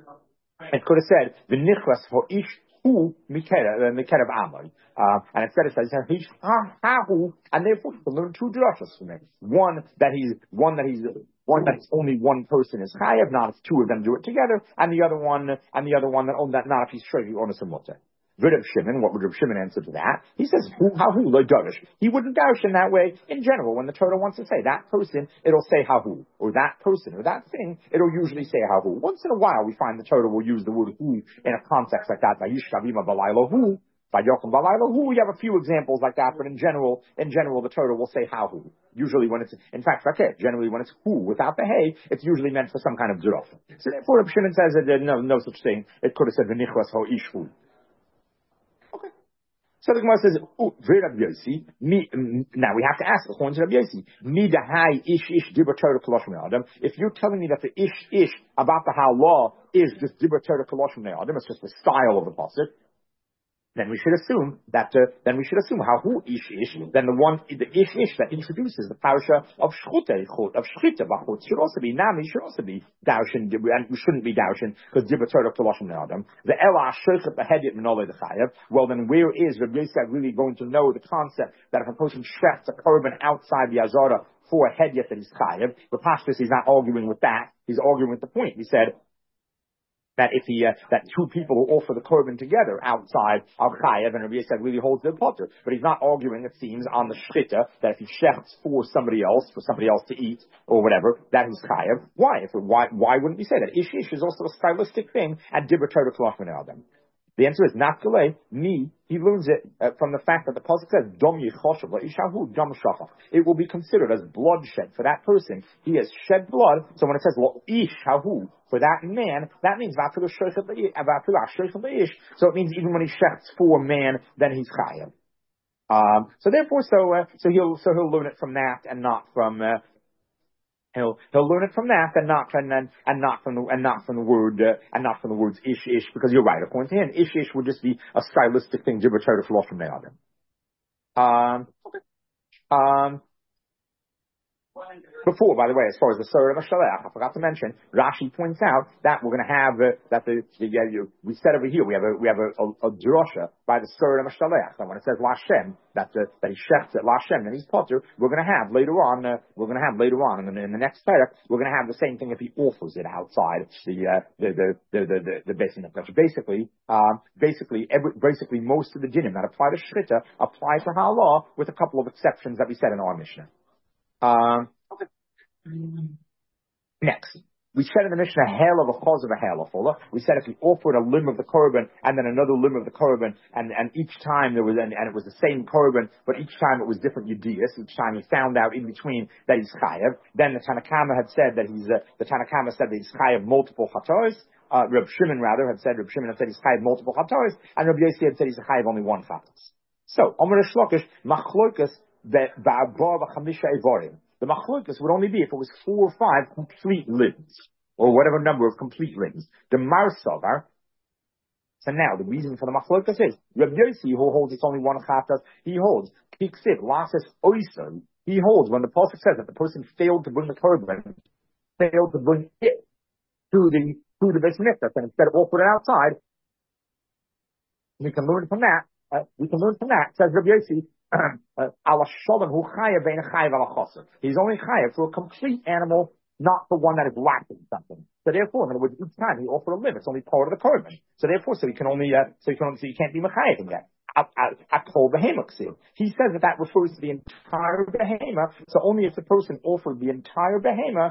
it could have said the nichras for ish hu mikera mikera amar. Uh, and instead it says ish hahu, and therefore you can learn two drashas from it. One that he's one that he's One that's only one person is chayav, not if two of them do it together, and the other one, and the other one that oh, that not if he's shogig onus umuta. Reb Shimon, what would Reb Shimon answer to that? He says, "Hu hahu lo darish." He wouldn't dash in that way. In general, when the Torah wants to say that person, it'll say hahu, or that person, or that thing, it'll usually say hahu. Once in a while, we find the Torah will use the word hu in a context like that. Vayishkavima balaylo hu. By Yochum Balaylo Hu, we have a few examples like that, but in general, in general, the Torah will say Hahu. Usually when it's, in fact, okay, generally when it's Hu without the Hey, it's usually meant for some kind of Zerof. So therefore, Reb Shimon says that there no, no such thing. It could have said V'nichras Ho Ish Hu. Okay. So the Gemara says, oh, Rabbi Yossi, me, now we have to ask, according to Rabbi Yossi, mi dahai ish ish dibur Torah koloshim ne'adam. If you're telling me that the ish ish about the Halah is just dibur Torah koloshim ne'adam, it's just the style of the pasuk, then we should assume that, uh, then we should assume how who ish ish, then the one, the ish ish that introduces the parasha of shchute, of shchita b'chutz should also be, nami should also be daushin, and we shouldn't be daushin, because dibur Torah koloshim ne'adam. The ela shochet b'hedyet minolei d'chayav. Well then where is Rabbi Yossi really going to know the concept that if a person shechts a korban outside the azara for a hedyet that he's chayav? The pashtus, he's not arguing with that, he's arguing with the point. He said, that if he, uh, that two people who offer the korban together outside of chayav, and Rabbi said really holds the potter, but he's not arguing, it seems, on the shchita, that if he shechts for somebody else, for somebody else to eat, or whatever, that is chayav. Why? If, why, why wouldn't we say that? Ish ish is also a stylistic thing, and dibur Torah koloshim ne'adam. The answer is not delay. Me, he learns it uh, from the fact that the pasuk says, "Dom yichoshav la'ishahu dom shachach." It will be considered as bloodshed for that person. He has shed blood. So when it says la'ishahu for that man, that means vafilu shochet la'ish. So it means even when he shechts for man, then he's chayav. Um, so therefore, so uh, so he'll so he'll learn it from that and not from. Uh, He'll he'll learn it from that and not and and, and not from the and not from the word uh, and not from the words ish ish, because you're right. According to him, ish ish would just be a stylistic thing. Dibur Torah koloshim ne'adam. Um. Okay. Um. Before, by the way, as far as the Surah of Mashalach, I forgot to mention, Rashi points out that we're going to have, uh, that the, the uh, we said over here, we have a, we have a, a, a drosha by the Surah of Mashalach, and when it says Lashem, that, uh, that he shechts at Lashem, and he's potter, we're going to have later on, uh, we're going to have later on, in the, in the next parak, we're going to have the same thing if he offers it outside the, uh, the, the, the, the, the, the basin of Kosher. Basically, um, basically, every, basically most of the dinim that apply to Shchita apply to Halah, with a couple of exceptions that we said in our Mishnah. Um, okay. Next. We said in the Mishnah, hail of a chaz of a hail of Allah. We said if he offered a limb of the korban and then another limb of the korban, and, and each time there was, an, and it was the same korban, but each time it was different yediyas, each time he found out in between that he's chayav, then the Tanakama had said that he's, uh, the Tanakama said that he's chayav multiple chatos, uh, Reb Shimon rather had said, Reb Shimon had said he's chayav multiple chatos, and Reb Yossi had said he's chayav only one chatos. So, Omer Shlokish, machlokas, ba'abba v'chamisha evorim. The machlokas would only be if it was four or five complete limbs, or whatever number of complete limbs. The marsavar. So now the reason for the machlokas is Reb Yossi, who holds it's only one chatas, he holds kiksiv lasis oiser. He holds when the pasuk says that the person failed to bring the korban, failed to bring it to the to the beis mikdash, and instead of offered it outside. We can learn from that. Uh, we can learn from that. Says Reb Yossi. He's only chayav for a complete animal, not for one that is lacking something. So therefore, in other words, each time he offered a limb, it's only part of the korban. So therefore, so he can only, uh, so he can only, so you can't be mechayev in that. He says that that refers to the entire behema. So only if the person offered the entire behema,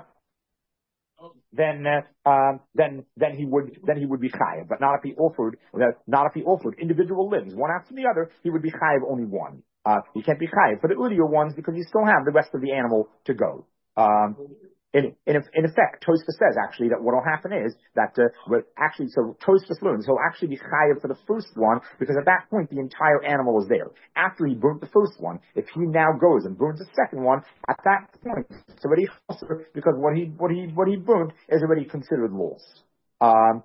then uh, um, then then he would then he would be chayav, but not if he offered uh, not if he offered individual limbs one after the other. He would be chayav only one. Uh, he can't be chayav for the udiya ones because you still have the rest of the animal to go. Um, in, in, in effect, Tosfos says actually that what will happen is that uh, well, actually, so Tosfos learns he'll actually be chayav for the first one because at that point the entire animal is there. After he burnt the first one, if he now goes and burns the second one, at that point it's already chaser because what he what he what he burnt is already considered loss. Um,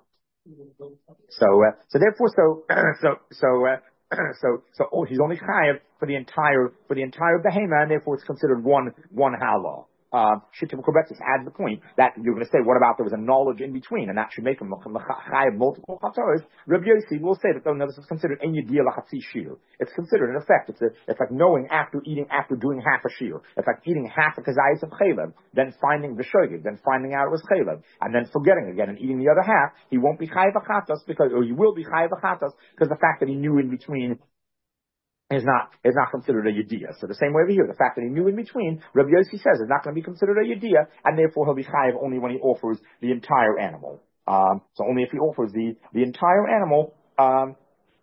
so uh, so therefore so so so. Uh, So, so oh, he's only chayav for the entire for the entire behema, and therefore it's considered one one halah. Um, Shittim Kobetzis adds the point that you're going to say, what about there was a knowledge in between, and that should make him chayav multiple chatos. Rabbi Yossi will say that though no, this is considered en yediyah lachatzi shir. It's considered in effect. It's a, it's like knowing after eating after doing half a shir. It's like eating half a kazayis of chaylev, then finding the shogeg, then finding out it was chaylev, and then forgetting again and eating the other half. He won't be chayav chatos because, or he will be chayav chatos because the fact that he knew in between is not is not considered a yediyah. So the same way over here, the fact that he knew in between, Rabbi Yossi says is not going to be considered a yediyah, and therefore he'll be chayav only when he offers the entire animal. Um, so only if he offers the the entire animal. Um,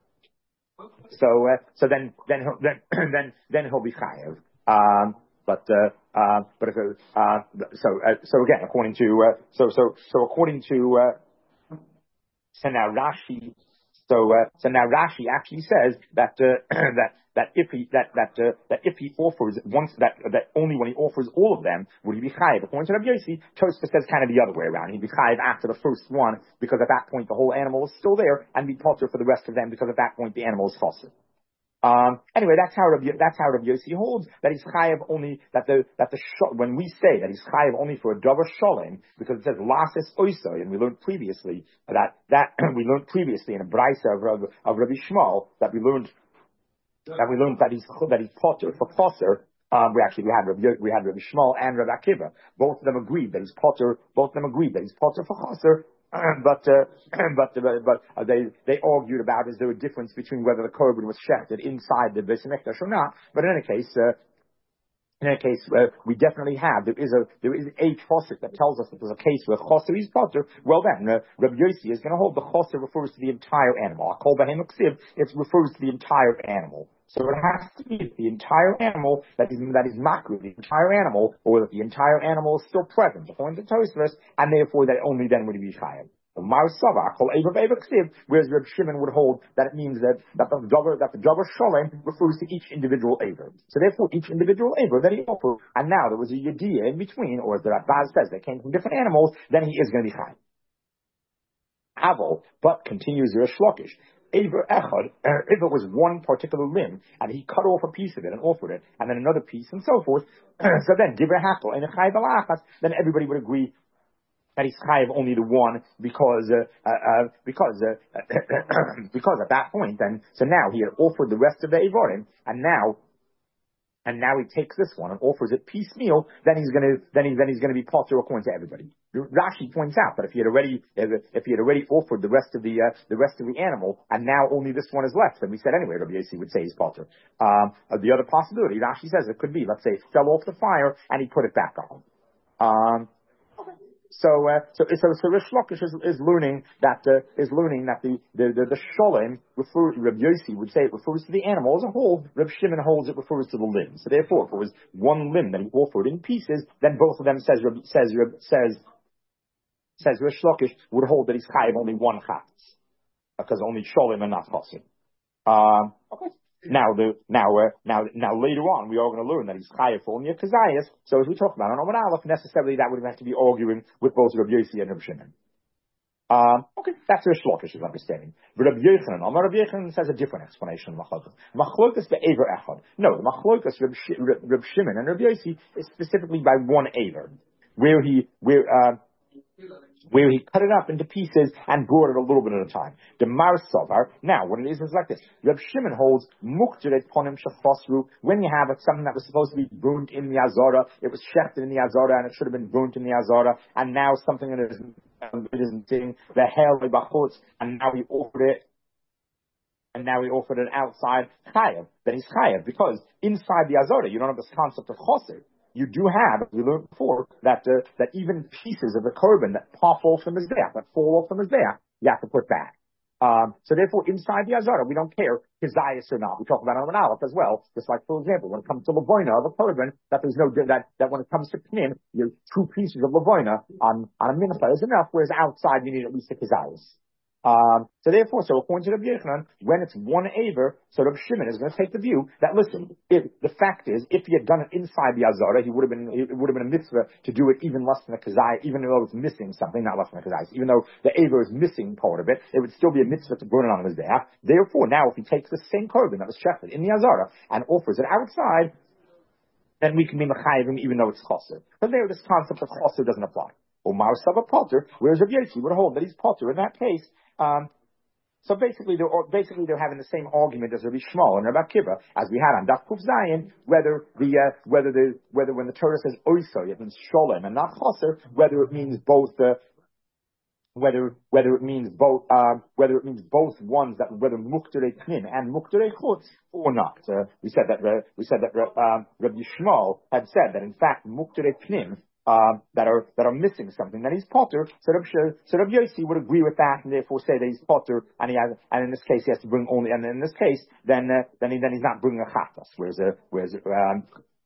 so uh, so then then he'll, then then then he'll be chayav. Um, but uh, uh, but if it, uh, so uh, so again, according to uh, so so so according to uh, so now Rashi. So, uh, so now Rashi actually says that uh, that that if he that that uh, that if he offers once that that only when he offers all of them would he be chayav. According to Rabbi Yossi, Tosfos says kind of the other way around. He'd be chayav after the first one because at that point the whole animal is still there, and be potter for the rest of them because at that point the animal is fossil. Um, anyway, that's how Rabbi, that's how Rabbi Yossi holds that he's chayav only that the that the sh- when we say that he's chayav only for a davar sholem because it says lasis oisoi, and we learned previously that that we learned previously in a brisa of, of, of Rabbi Shmuel that we learned that we learned that he's that he's potter for potter. Um, we actually we had Rabbi we had Rabbi Shmuel and Rabbi Akiva. Both of them agreed that he's potter. Both of them agreed that he's potter for chaser. But uh, but uh, but uh, they they argued about is there a difference between whether the korban was shechted inside the beis mikdash or not? But in any case, uh, in any case, uh, we definitely have there is a there is a pasuk that tells us that there's a case where chaser is potter. Well then, uh, Rabbi Yossi is going to hold the chaser refers to the entire animal. Akol b'hem ksiv, it refers to the entire animal. So it has to be the entire animal that is that is makru, the entire animal, or that the entire animal is still present, according to Tosfos, and therefore that only then would he be chayav. Whereas Reb Shimon would hold that it means that that the davar that the davar sholem refers to each individual aver. So therefore, each individual aver that he offered, and now there was a yediyah in between, or as the Rambam says, they came from different animals, then he is going to be chayav. Avol, but continues Rish Lakish. Aver echad, if it was one particular limb, and he cut off a piece of it and offered it, and then another piece and so forth, so then, divrei hakol, and then everybody would agree that he's chayav only the one because, uh, uh, because, uh, because at that point then, so now he had offered the rest of the Eivorim, and now, and now he takes this one and offers it piecemeal, then he's gonna, then he, then he's gonna be potter according to everybody. Rashi points out that if he had already, if he had already offered the rest of the, uh, the rest of the animal, and now only this one is left, then we said anyway, Rabbi Yossi would say he's potter. Um, the other possibility, Rashi says it could be, let's say it fell off the fire, and he put it back on. Um, So, uh, so, so, so Rish Lakish is, is learning that, uh, is learning that the, the, the, the Sholem refer, Reb Yossi would say it refers to the animal as a whole. Reb Shimon holds it refers to the limb. So therefore, if it was one limb that he offered in pieces, then both of them says, says, says, says Rish Lakish would hold that he's chayiv only one chatz. Because only Sholem and not Chosim. Um, okay. Now the now uh, now now later on we are going to learn that he's chayav for only a kazayas. So as we talk about on Omer Aleph, necessarily that would have to be arguing with both Rabbi Yossi and Rabbi Shimon. Um, okay, that's Rish Lakish's understanding. But Rabbi Yochanan, Amar Rabbi Yochanan says a different explanation of Machlokas. Machlokas be'ever echad. No, the Machlokas Rabbi Sh- Reb Shimon and Rabbi Yossi is specifically by one aver, where he where. Uh, where he cut it up into pieces and brought it a little bit at a time. The Mar Savar, now what it is is like this. Reb Shimon holds mukderet ponim shachosru, when you have it, something that was supposed to be burnt in the Azara, it was shechted in the Azara and it should have been burnt in the Azara, and now something that isn't, it isn't sitting, the hell bachutz, and now he offered it, and now he offered it outside chayav, then he's chayav, because inside the Azara you don't have this concept of choser. You do have, as we learned before, that uh, that even pieces of the korban that pop off from his back, that fall off from his back, you have to put back. Um, so therefore, inside the Azara, we don't care kizayis or not. We talk about it on Aleph as well. Just like, for example, when it comes to lavoina of a korban, that there's no that that when it comes to pnim, your two pieces of lavoina on on a mincha is enough, whereas outside you need at least a kizayis. Um, so therefore, so according to Rabbi Yochanan, when it's one aver, so Rabbi Shimon is going to take the view that, listen, if, the fact is, if he had done it inside the Azara, he would have been, it would have been a mitzvah to do it even less than a kazai, even though it's missing something, not less than a kazai. Even though the aver is missing part of it, it would still be a mitzvah to burn it on his behalf. Therefore, now if he takes the same korban that was shechted in the Azara and offers it outside, then we can be mechayivim even though it's choser. But there, this concept of choser doesn't apply. Omar Sava Potter, whereas Rabbi Yossi would hold that he's Potter in that case. Um, so basically, they're basically they're having the same argument as Rabbi Shmuel and Rabbi Akiva as we had on Daf Kuf Zayin. Whether the uh, whether the whether when the Torah says oisoy it means sholem and not choser, whether it means both the uh, whether whether it means both um, whether it means both ones that whether mukterei knim and mukterei chutz or not. Uh, we said that uh, we said that uh, um, Rabbi Shmuel had said that in fact mukterei knim. Um, that are that are missing something, that he's potter. So Rabbi, so Rabbi Yossi would agree with that, and therefore say that he's potter, and he has, and in this case he has to bring only, and in this case then uh, then he then he's not bringing a chatas. Whereas uh, whereas um,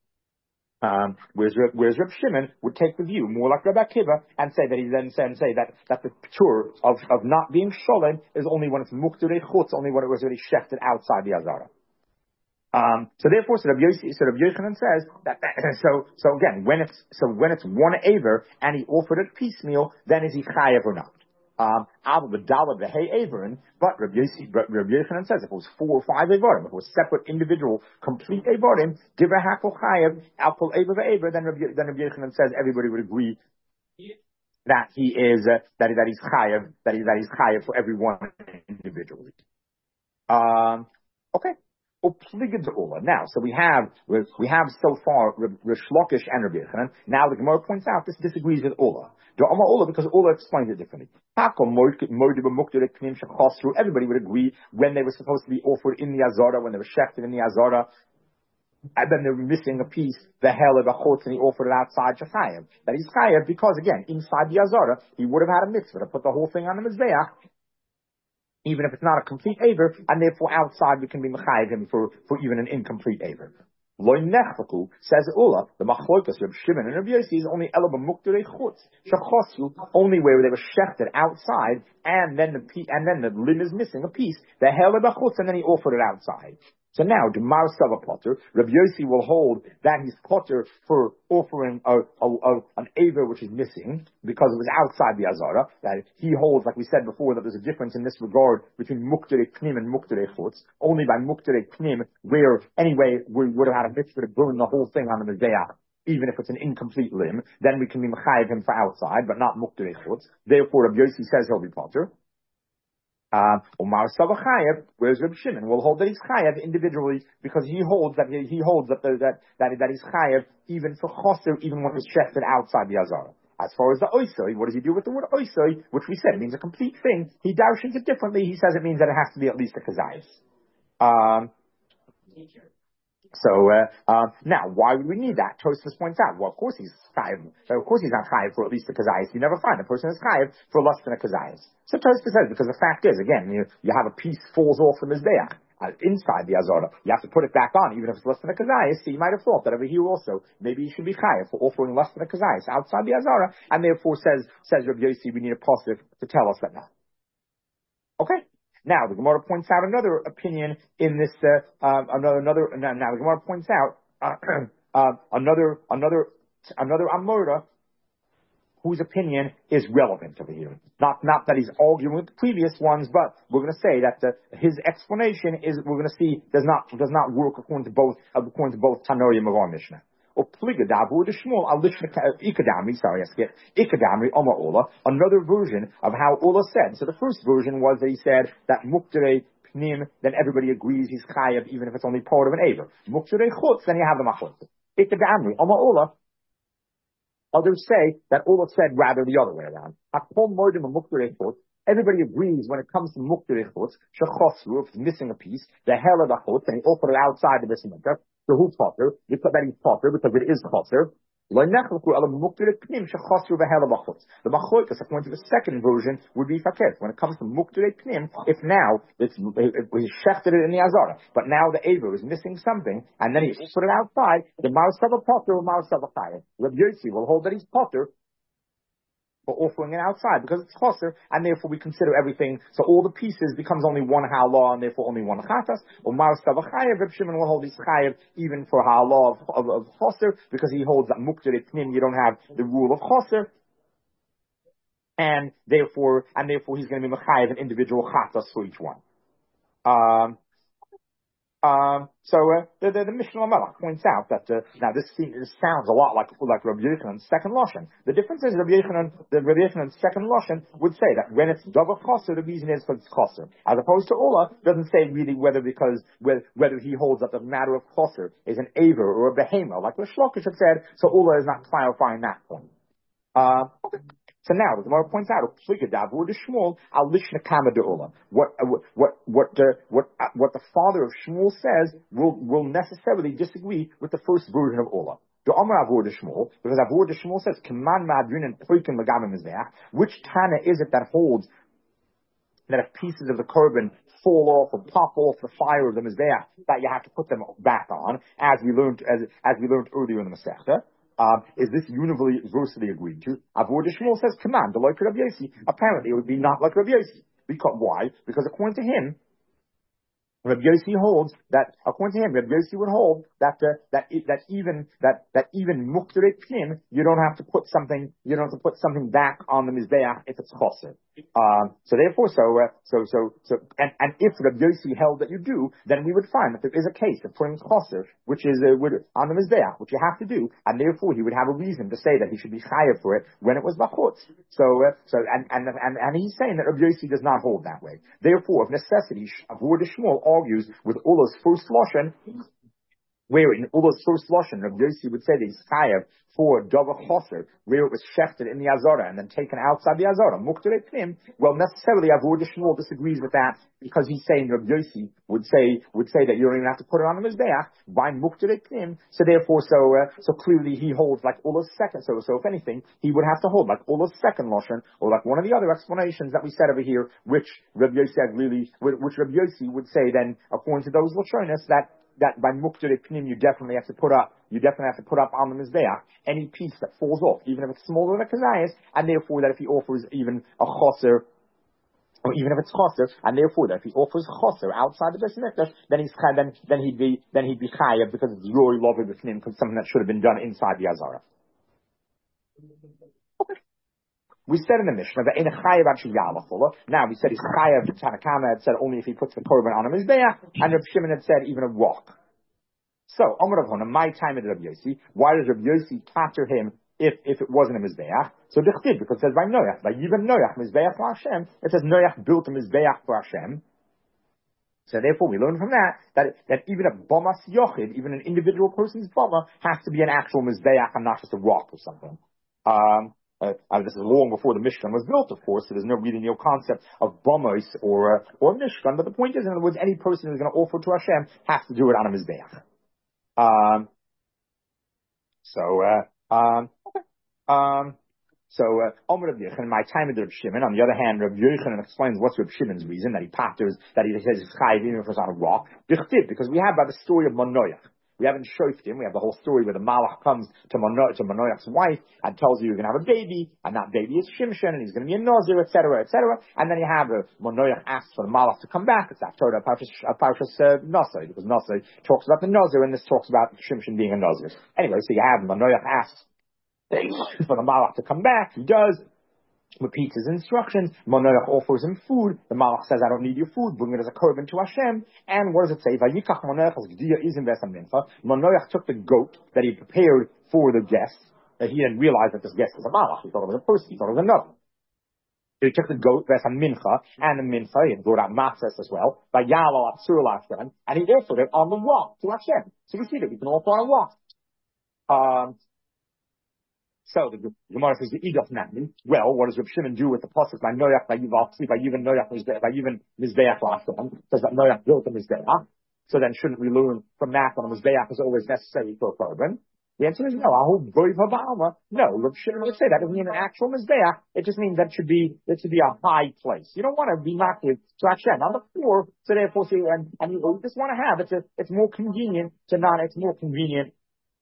um, whereas whereas Rabbi Shimon would take the view more like Rabbi Akiva and say that he then say, and say that that the pure of of not being sholem is only when it's mukterei chutz, only when it was already shechted outside the Azara. Um, so therefore, so Rabbi Yossi, so Rabbi Yochanan says that, that so so again, when it's so when it's one aver and he offered it piecemeal, then is he chayav or not? Um, but Rabbi Yossi, Rabbi Yochanan says if it was four or five avarim, if it was separate, individual, complete avarim, divrei hakol chayav, alkol aver ve'aver, then Rabbi then Rabbi Yochanan says everybody would agree that he is uh, that that he's chayav, that he that he's chayav for every one individually. Um, okay. Now, so we have we have so far Rish Lakish and Rabbi Yochanan. Now the Gemara points out this disagrees with Ola. The Amar Ola because Ola explains it differently. Everybody would agree when they were supposed to be offered in the Azara, when they were shechted in the Azara, and then they were missing a piece, the hell of a chutz, and he offered it outside Chayav. That he's Chayav because again inside the Azara he would have had a mitzvah to put the whole thing on the mizbeach, even if it's not a complete aver, and therefore outside we can be mechayiv him for, for even an incomplete aver. Lo nechvaku, says Ula, the machlokas Reb Shimon and Reb Yossi is only elaba mukterei chutz, shechosu, only where they were shechted outside, and then the and then the limb is missing a piece, the hell of a chutz, and then he offered it outside. So now, Gemar Sava Potter, Rabbi Yossi will hold that he's Potter for offering a, a, a, an aver which is missing because it was outside the Azara. That he holds, like we said before, that there's a difference in this regard between Mukterei Knim and Mukterei Chutz. Only by Mukterei Knim, where anyway we would have had a mitzvah to burn the whole thing on the Mizbeach, even if it's an incomplete limb, then we can be Mechayiv him for outside, but not Mukterei Chutz. Therefore, Rabbi Yossi says he'll be Potter. Omar Sava Chayev, whereas Reb Shimon will hold that he's Chayev individually because he holds that he, he holds that, the, that that that he's Chayev even for Choser, even when it's shechted outside the Azara. As far as the Oisoi, what does he do with the word Oisoi, which we said it means a complete thing? He darshins it differently. He says it means that it has to be at least a Kazayas. Um, So uh, uh, now, why would we need that? Tosfos points out, well, of course he's chayiv. So of course he's not chayiv for at least a kazayis. You never find a person is chayiv for less than a kazayis. So Tosfos says, because the fact is, again, you, you have a piece falls off from his mizbeach uh, inside the azara. You have to put it back on, even if it's less than a kazayis. So you might have thought that over here also, maybe you should be chayiv for offering less than a kazayis outside the azara, and therefore says says Rabbi Yossi, we need a pasuk to tell us that now. Okay. Now the Gemara points out another opinion in this. Uh, um, another another. Now, now the Gemara points out uh, uh, another another another Amora whose opinion is relevant over here. Not not that he's arguing with the previous ones, but we're going to say that the, his explanation is we're going to see does not does not work according to both according to both Tanoim of our Mishnah. Or Pligadab, the Shmuel, Ikadami, sorry, I skipped, Ikadami, Oma Ola, another version of how Ola said. So the first version was that he said that Muktere Pnim, then everybody agrees he's Chayav, even if it's only part of an Aver. Muktere Chutz, then you have the Machot. Ikadami, Oma Ola. Others say that Ola said rather the other way around. Akpom Mordim Muktere Chutz. Everybody agrees when it comes to Muktere Chutz, Shechosru, if it's missing a piece, the hell of the Chutz, and he offered it outside the Bismillah. So who's potter? Because that he's potter, because it is potter. The machlokes, according to the second version, would be fakir. When it comes to muktere pnim, if now it's we shechted it in the azara, but now the aver is missing something, and then he put it outside, the ma'asav potter or ma'asav chayav. Rabbi Yossi will hold that he's potter for offering it outside because it's choser, and therefore we consider everything. So all the pieces becomes only one halah, and therefore only one chatas. Or ma'asav chayav, Reb Shimon will hold his chayav even for halah of, of, of choser because he holds that muktere pnim you don't have the rule of choser, and therefore and therefore he's going to be mechayev an individual chatas for each one. Um, Um, so uh, the, the, the Mishnah Malach points out that uh, now this, seems, this sounds a lot like like Rabbi Yochanan's second lashon. The difference is Rabbi Yochanan, the Rabbi Yochanan's second lashon would say that when it's double chaser, the reason is because it's chaser, as opposed to Ola doesn't say really whether because whether, whether he holds that the matter of chaser is an aver or a behema, like the Shlokish had said. So Ola is not clarifying that point. Uh, okay. So now the Gemara points out, what what what uh, what uh, what the father of Shmuel says will will necessarily disagree with the first version of Ola. The Amar Avur de Shmuel, because Avur de Shmuel says, "Command ma'adrin and poikin l'gamim mizbeach." Which Tana is it that holds that if pieces of the korban fall off or pop off the fire of the mizbeach, that you have to put them back on, as we learned as as we learned earlier in the Masechta? Um, is this universally agreed to? Avur de Shmuel says, command, like Rabbi Yossi. Apparently it would be not like Rabbi Yossi. Because, why? Because according to him, Rabbi Yossi holds that, according to him, Rabbi Yossi would hold that, uh, that, that even, that, that even muktere pnim, you don't have to put something, you don't have to put something back on the mizbeach if it's choser. Um, so therefore, so, uh, so, so, so, and, and if Rabbi Yossi held that you do, then we would find that there is a case of putting choser, which is, uh, would, on the mizbeach, which you have to do, and therefore he would have a reason to say that he should be chayav for it when it was bachutz. So, uh, so, and, and, and, and he's saying that Rabbi Yossi does not hold that way. Therefore, of necessity, Avur de Shmuel argues with Ula's first lashon, where in Ula's first lashon, Rabbi Yossi would say that he's chayav for Dava Choser, where it was shechted in the Azara and then taken outside the Azara, Muktere Pnim. Well, necessarily Avur de Shmuel disagrees with that because he's saying Rabbi Yossi would say would say that you don't even have to put it on the Mizbeach by Muktere Pnim. So therefore, so uh, so clearly he holds like Ula's second. So so if anything, he would have to hold like Ula's second lashon or like one of the other explanations that we said over here, which Rabbi Yossi had really, which Rabbi Yossi would say then according to those lashonis that. that by muktere pnim you definitely have to put up, you definitely have to put up on the mizbeach any piece that falls off, even if it's smaller than a kazayas, and therefore that if he offers even a choser, or even if it's choser, and therefore that if he offers choser outside the Beis Mikdash, then he's then then he'd be then he'd be chayav because it's roy lover b'fnim, because something that should have been done inside the azara. Okay. We said in the Mishnah that in a chayav actually yalachula. Now we said he's chayav. Tanakama had said only if he puts the korban on a mizbeach, and Reb Shimon had said even a rock. So Amar Rav Huna, my time at Rabbi Yossi. Why does Rabbi Yossi capture him if if it wasn't a mizbeach? So dichtiv, because it says by Noach, by Yivan Noach mizbeach for Hashem. It says Noach built a mizbeach for Hashem. So therefore, we learn from that that that even a bamas yochid, even an individual person's bama, has to be an actual mizbeach and not just a rock or something. Um. Uh, uh, this is long before the Mishkan was built, of course, so there's no really no concept of Bamos or uh, or Mishkan, but the point is, in other words, any person who's going to offer to Hashem has to do it on a Mizbeach. Um, so, uh, um, um, so, uh, Omer Reb Yochanan, my time with Reb Shimon. On the other hand, Reb Yochanan explains what's Reb Shimon's reason that he patters, that he says he's chayiv even if it's on a rock. Because we have by the story of Manoach. We have in Shoftim, we have the whole story where the Malach comes to Manoach, to Manoach's wife and tells her you're going to have a baby, and that baby is Shimshon, and he's going to be a Nazir, et cetera, et cetera. And then you have uh, Manoach asks for the Malach to come back. It's after a Parshas uh, Nasai, because Nasai talks about the Nazir, and this talks about Shimshon being a Nazir. Anyway, so you have Manoach asks for the Malach to come back. He does. Repeats his instructions. Manoach offers him food. The Malach says, I don't need your food. Bring it as a korban to Hashem. And what does it say? Vayikach Manoach as Gdiya Izim Vesam Mincha. Manoach took the goat that he prepared for the guest. That he didn't realize that this guest was a Malach. He thought it was a person. He thought it was another. So he took the goat, Vesam Mincha, and the Mincha. He brought out matzahs as well. Vayalo Atzur Hashem. And he offered it on the rock to Hashem. So we see that we can offer on a rock. Um, So the Gemara says the Idof Nami. Well, what does Reb Shimon do with the pasuk by Noach by Yuval by Yuvan Noach by Yuvan Mizbeach Lachon? Says that Noach built the Mizbeach. So then shouldn't we learn from that that the Mizbeach is always necessary for a korban? The answer is no. Ahu Goiv Habalma. No, Reb Shimon would say that doesn't mean an actual Mizbeach. It just means that should be it should be a high place. You don't want to be knocking to Hashem on the floor. So therefore, see, and, and you just want to have it's a, it's more convenient to not. It's more convenient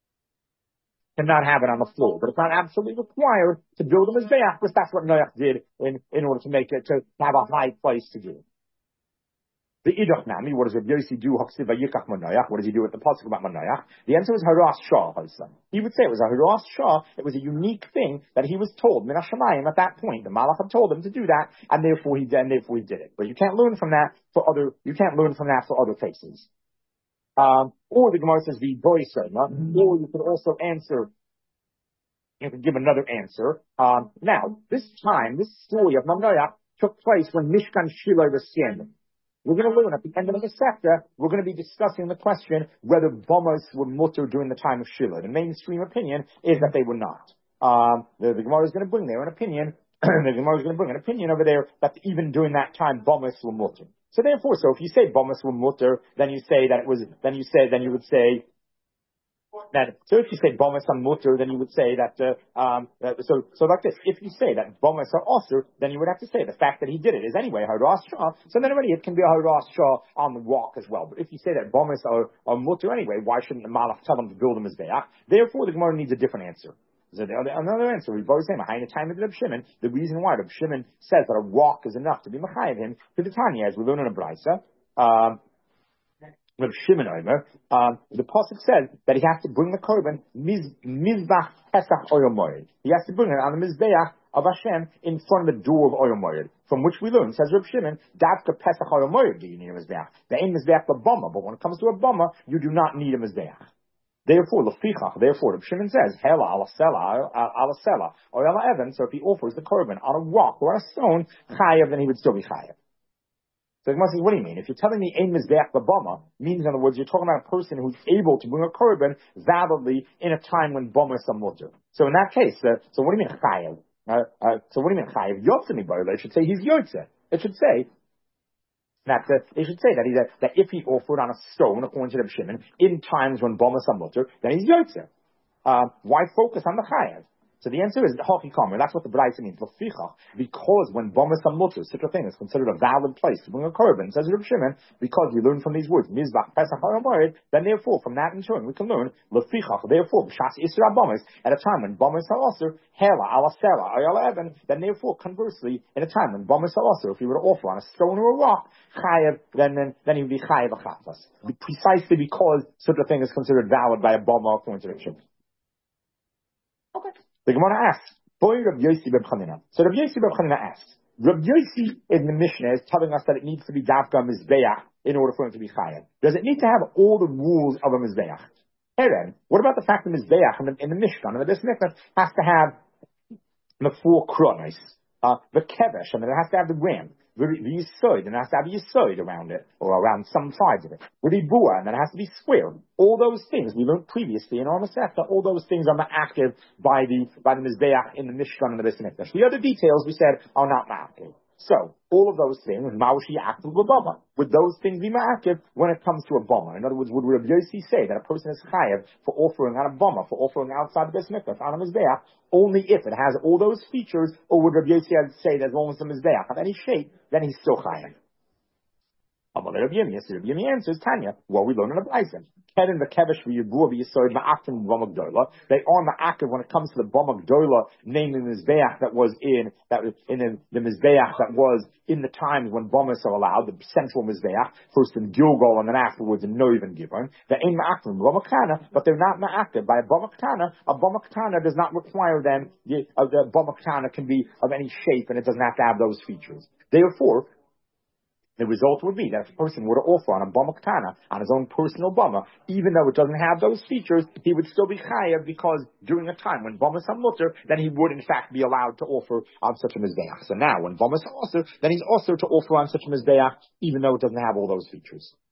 to not have it on the floor, but it's not absolutely required to build a mizbeach, because that's what Noach did in, in order to make it, to have a high place to do it. The Idoch Nami, what does Reb Yossi do? What does he do with the pasuk about Manoach? The answer is Haras Shah. He would say it was a Haras Shah. It was a unique thing that he was told, Min HaShamayim, at that point. The Malach had told him to do that, and therefore he did, and therefore he did it. But you can't learn from that for other, you can't learn from that for other cases. Um, or the Gemara says the boy Sema, or you could also answer, you could give another answer. Um, now, this time, this story of Manoach took place when Mishkan Shiloh was standing. We're going to learn at the end of the sector, we're going to be discussing the question whether bombers were mutter during the time of Shiloh. The mainstream opinion is that they were not. Um, the, the Gemara is going to bring there an opinion, the Gemara is going to bring an opinion over there that even during that time bombers were mutter. So therefore, so if you say bombers were mutter, then you say that it was, then you say, then you would say, that, so if you say bombers are mutter, then you would say that, uh, um, uh, so, so like this, if you say that bombers are osir, then you would have to say the fact that he did it is anyway haras shah, so then already it can be a haras shah on the rock as well. But if you say that bombers are, are mutter anyway, why shouldn't the malach tell them to build them as mizbeach? Therefore, the Gemara needs a different answer. So the, another answer, we've always said, Mahayin time of Reb Shimon, the reason why Reb Shimon says that a rock is enough to be Machayev him, to the Tanya, as we learn in a Brisa, um, Reb Shimon Omer, um, the pasuk says that he has to bring the korban mizbach pesach oyom moed. He has to bring it on the mizbeach of Hashem in front of the door of oyom moed. From which we learn, says Reb Shimon, davka pesach oyom moed. Do you need a mizbeach? There ain't mizbeach but bama, but when it comes to a bama, you do not need a mizbeach. Therefore, lefichach. Therefore, Reb Shimon says, hela ala sela ala sela or ala evan. So if he offers the korban on a rock or on a stone, chayav, then he would still be chayav. So the Gemara says, what do you mean? If you're telling me ein mizbeach b'bama, means in other words, you're talking about a person who's able to bring a korban validly in a time when bama is mutter. So in that case, uh, so what do you mean chayav? Uh, uh, so what do you mean chayav? Yotzei mibayla. It should say he's yotzei. It should say that uh, it should say that he that, that if he offered on a stone, according to Reb Shimon, in times when bama is mutter, then he's yotzei. Uh, why focus on the chayav? So the answer is hochi kamer. That's what the Braisa means. Because when bomas mutter, such a thing is considered a valid place to bring a korban, says Reb Shimon, because we learn from these words, mizbach pesach haramorid, then therefore from that in turn we can learn lefichach. Therefore, b'shas isra bomas, at a time when bomas are also hela ala sela ayala evan, then therefore conversely, in a time when bomas are also, if he were to offer on a stone or a rock, chayev, then then then he would be chayev achatas. Precisely because such a thing is considered valid by a boma according to Reb Shimon. Okay. The Gemara asks, Boy Reb Yossi Reb Chanina. So Reb Yossi Reb Chanina asks, Reb Yossi in the Mishnah is telling us that it needs to be davka mizbeach in order for him to be chayav. Does it need to have all the rules of a mizbeach? Eren, what about the fact that mizbeach in the, in the Mishkan, and the Bais Mikdash has to have the four kronos, uh, the kevesh, and then it has to have the ram, the, the yisoid, and it has to have a yisoid around it, or around some sides of it, with the bua, and then it has to be square. All those things we learned previously in our Masechta, all those things are active by the by the mizbeach in the Mishkan and the Bais Mikdash. The other details we said are not active. So, all of those things, Maushi active b'bama. Would those things be ma'akiv when it comes to a bama? In other words, would Rabbi Yossi say that a person is chayav for offering on a bama, for offering outside the Beis Mikdash, on a mizbeach, only if it has all those features, or would Rabbi Yossi say that as long as the mizbeach have any shape, then he's still chayav? Rabbi Yemi answers, Tanya, well, we learn in the Bryson. Kedin the Kevish v'Yibur v'Yisoid ma'akim b'Bama Gdola. They are ma'akim when it comes to the Bama Gdola, namely the Mizbeach that was in, that was in the, the Mizbeach that was in the times when Bamas are allowed, the central Mizbeach, first in Gilgal and then afterwards in Noiv and Givon. They ain't ma'akim b'Bama Ketana, but they're not ma'akim. By a Bama Ketana, a Bama Ketana does not require them, the, uh, the Bama Ketana can be of any shape and it doesn't have to have those features. Therefore, the result would be that if a person were to offer on a bama ketana, on his own personal bama, even though it doesn't have those features, he would still be chayav because during a time when bama is mutter, then he would in fact be allowed to offer on such a mizbeach. So now when bama is also, then he's also to offer on such a mizbeach, even though it doesn't have all those features.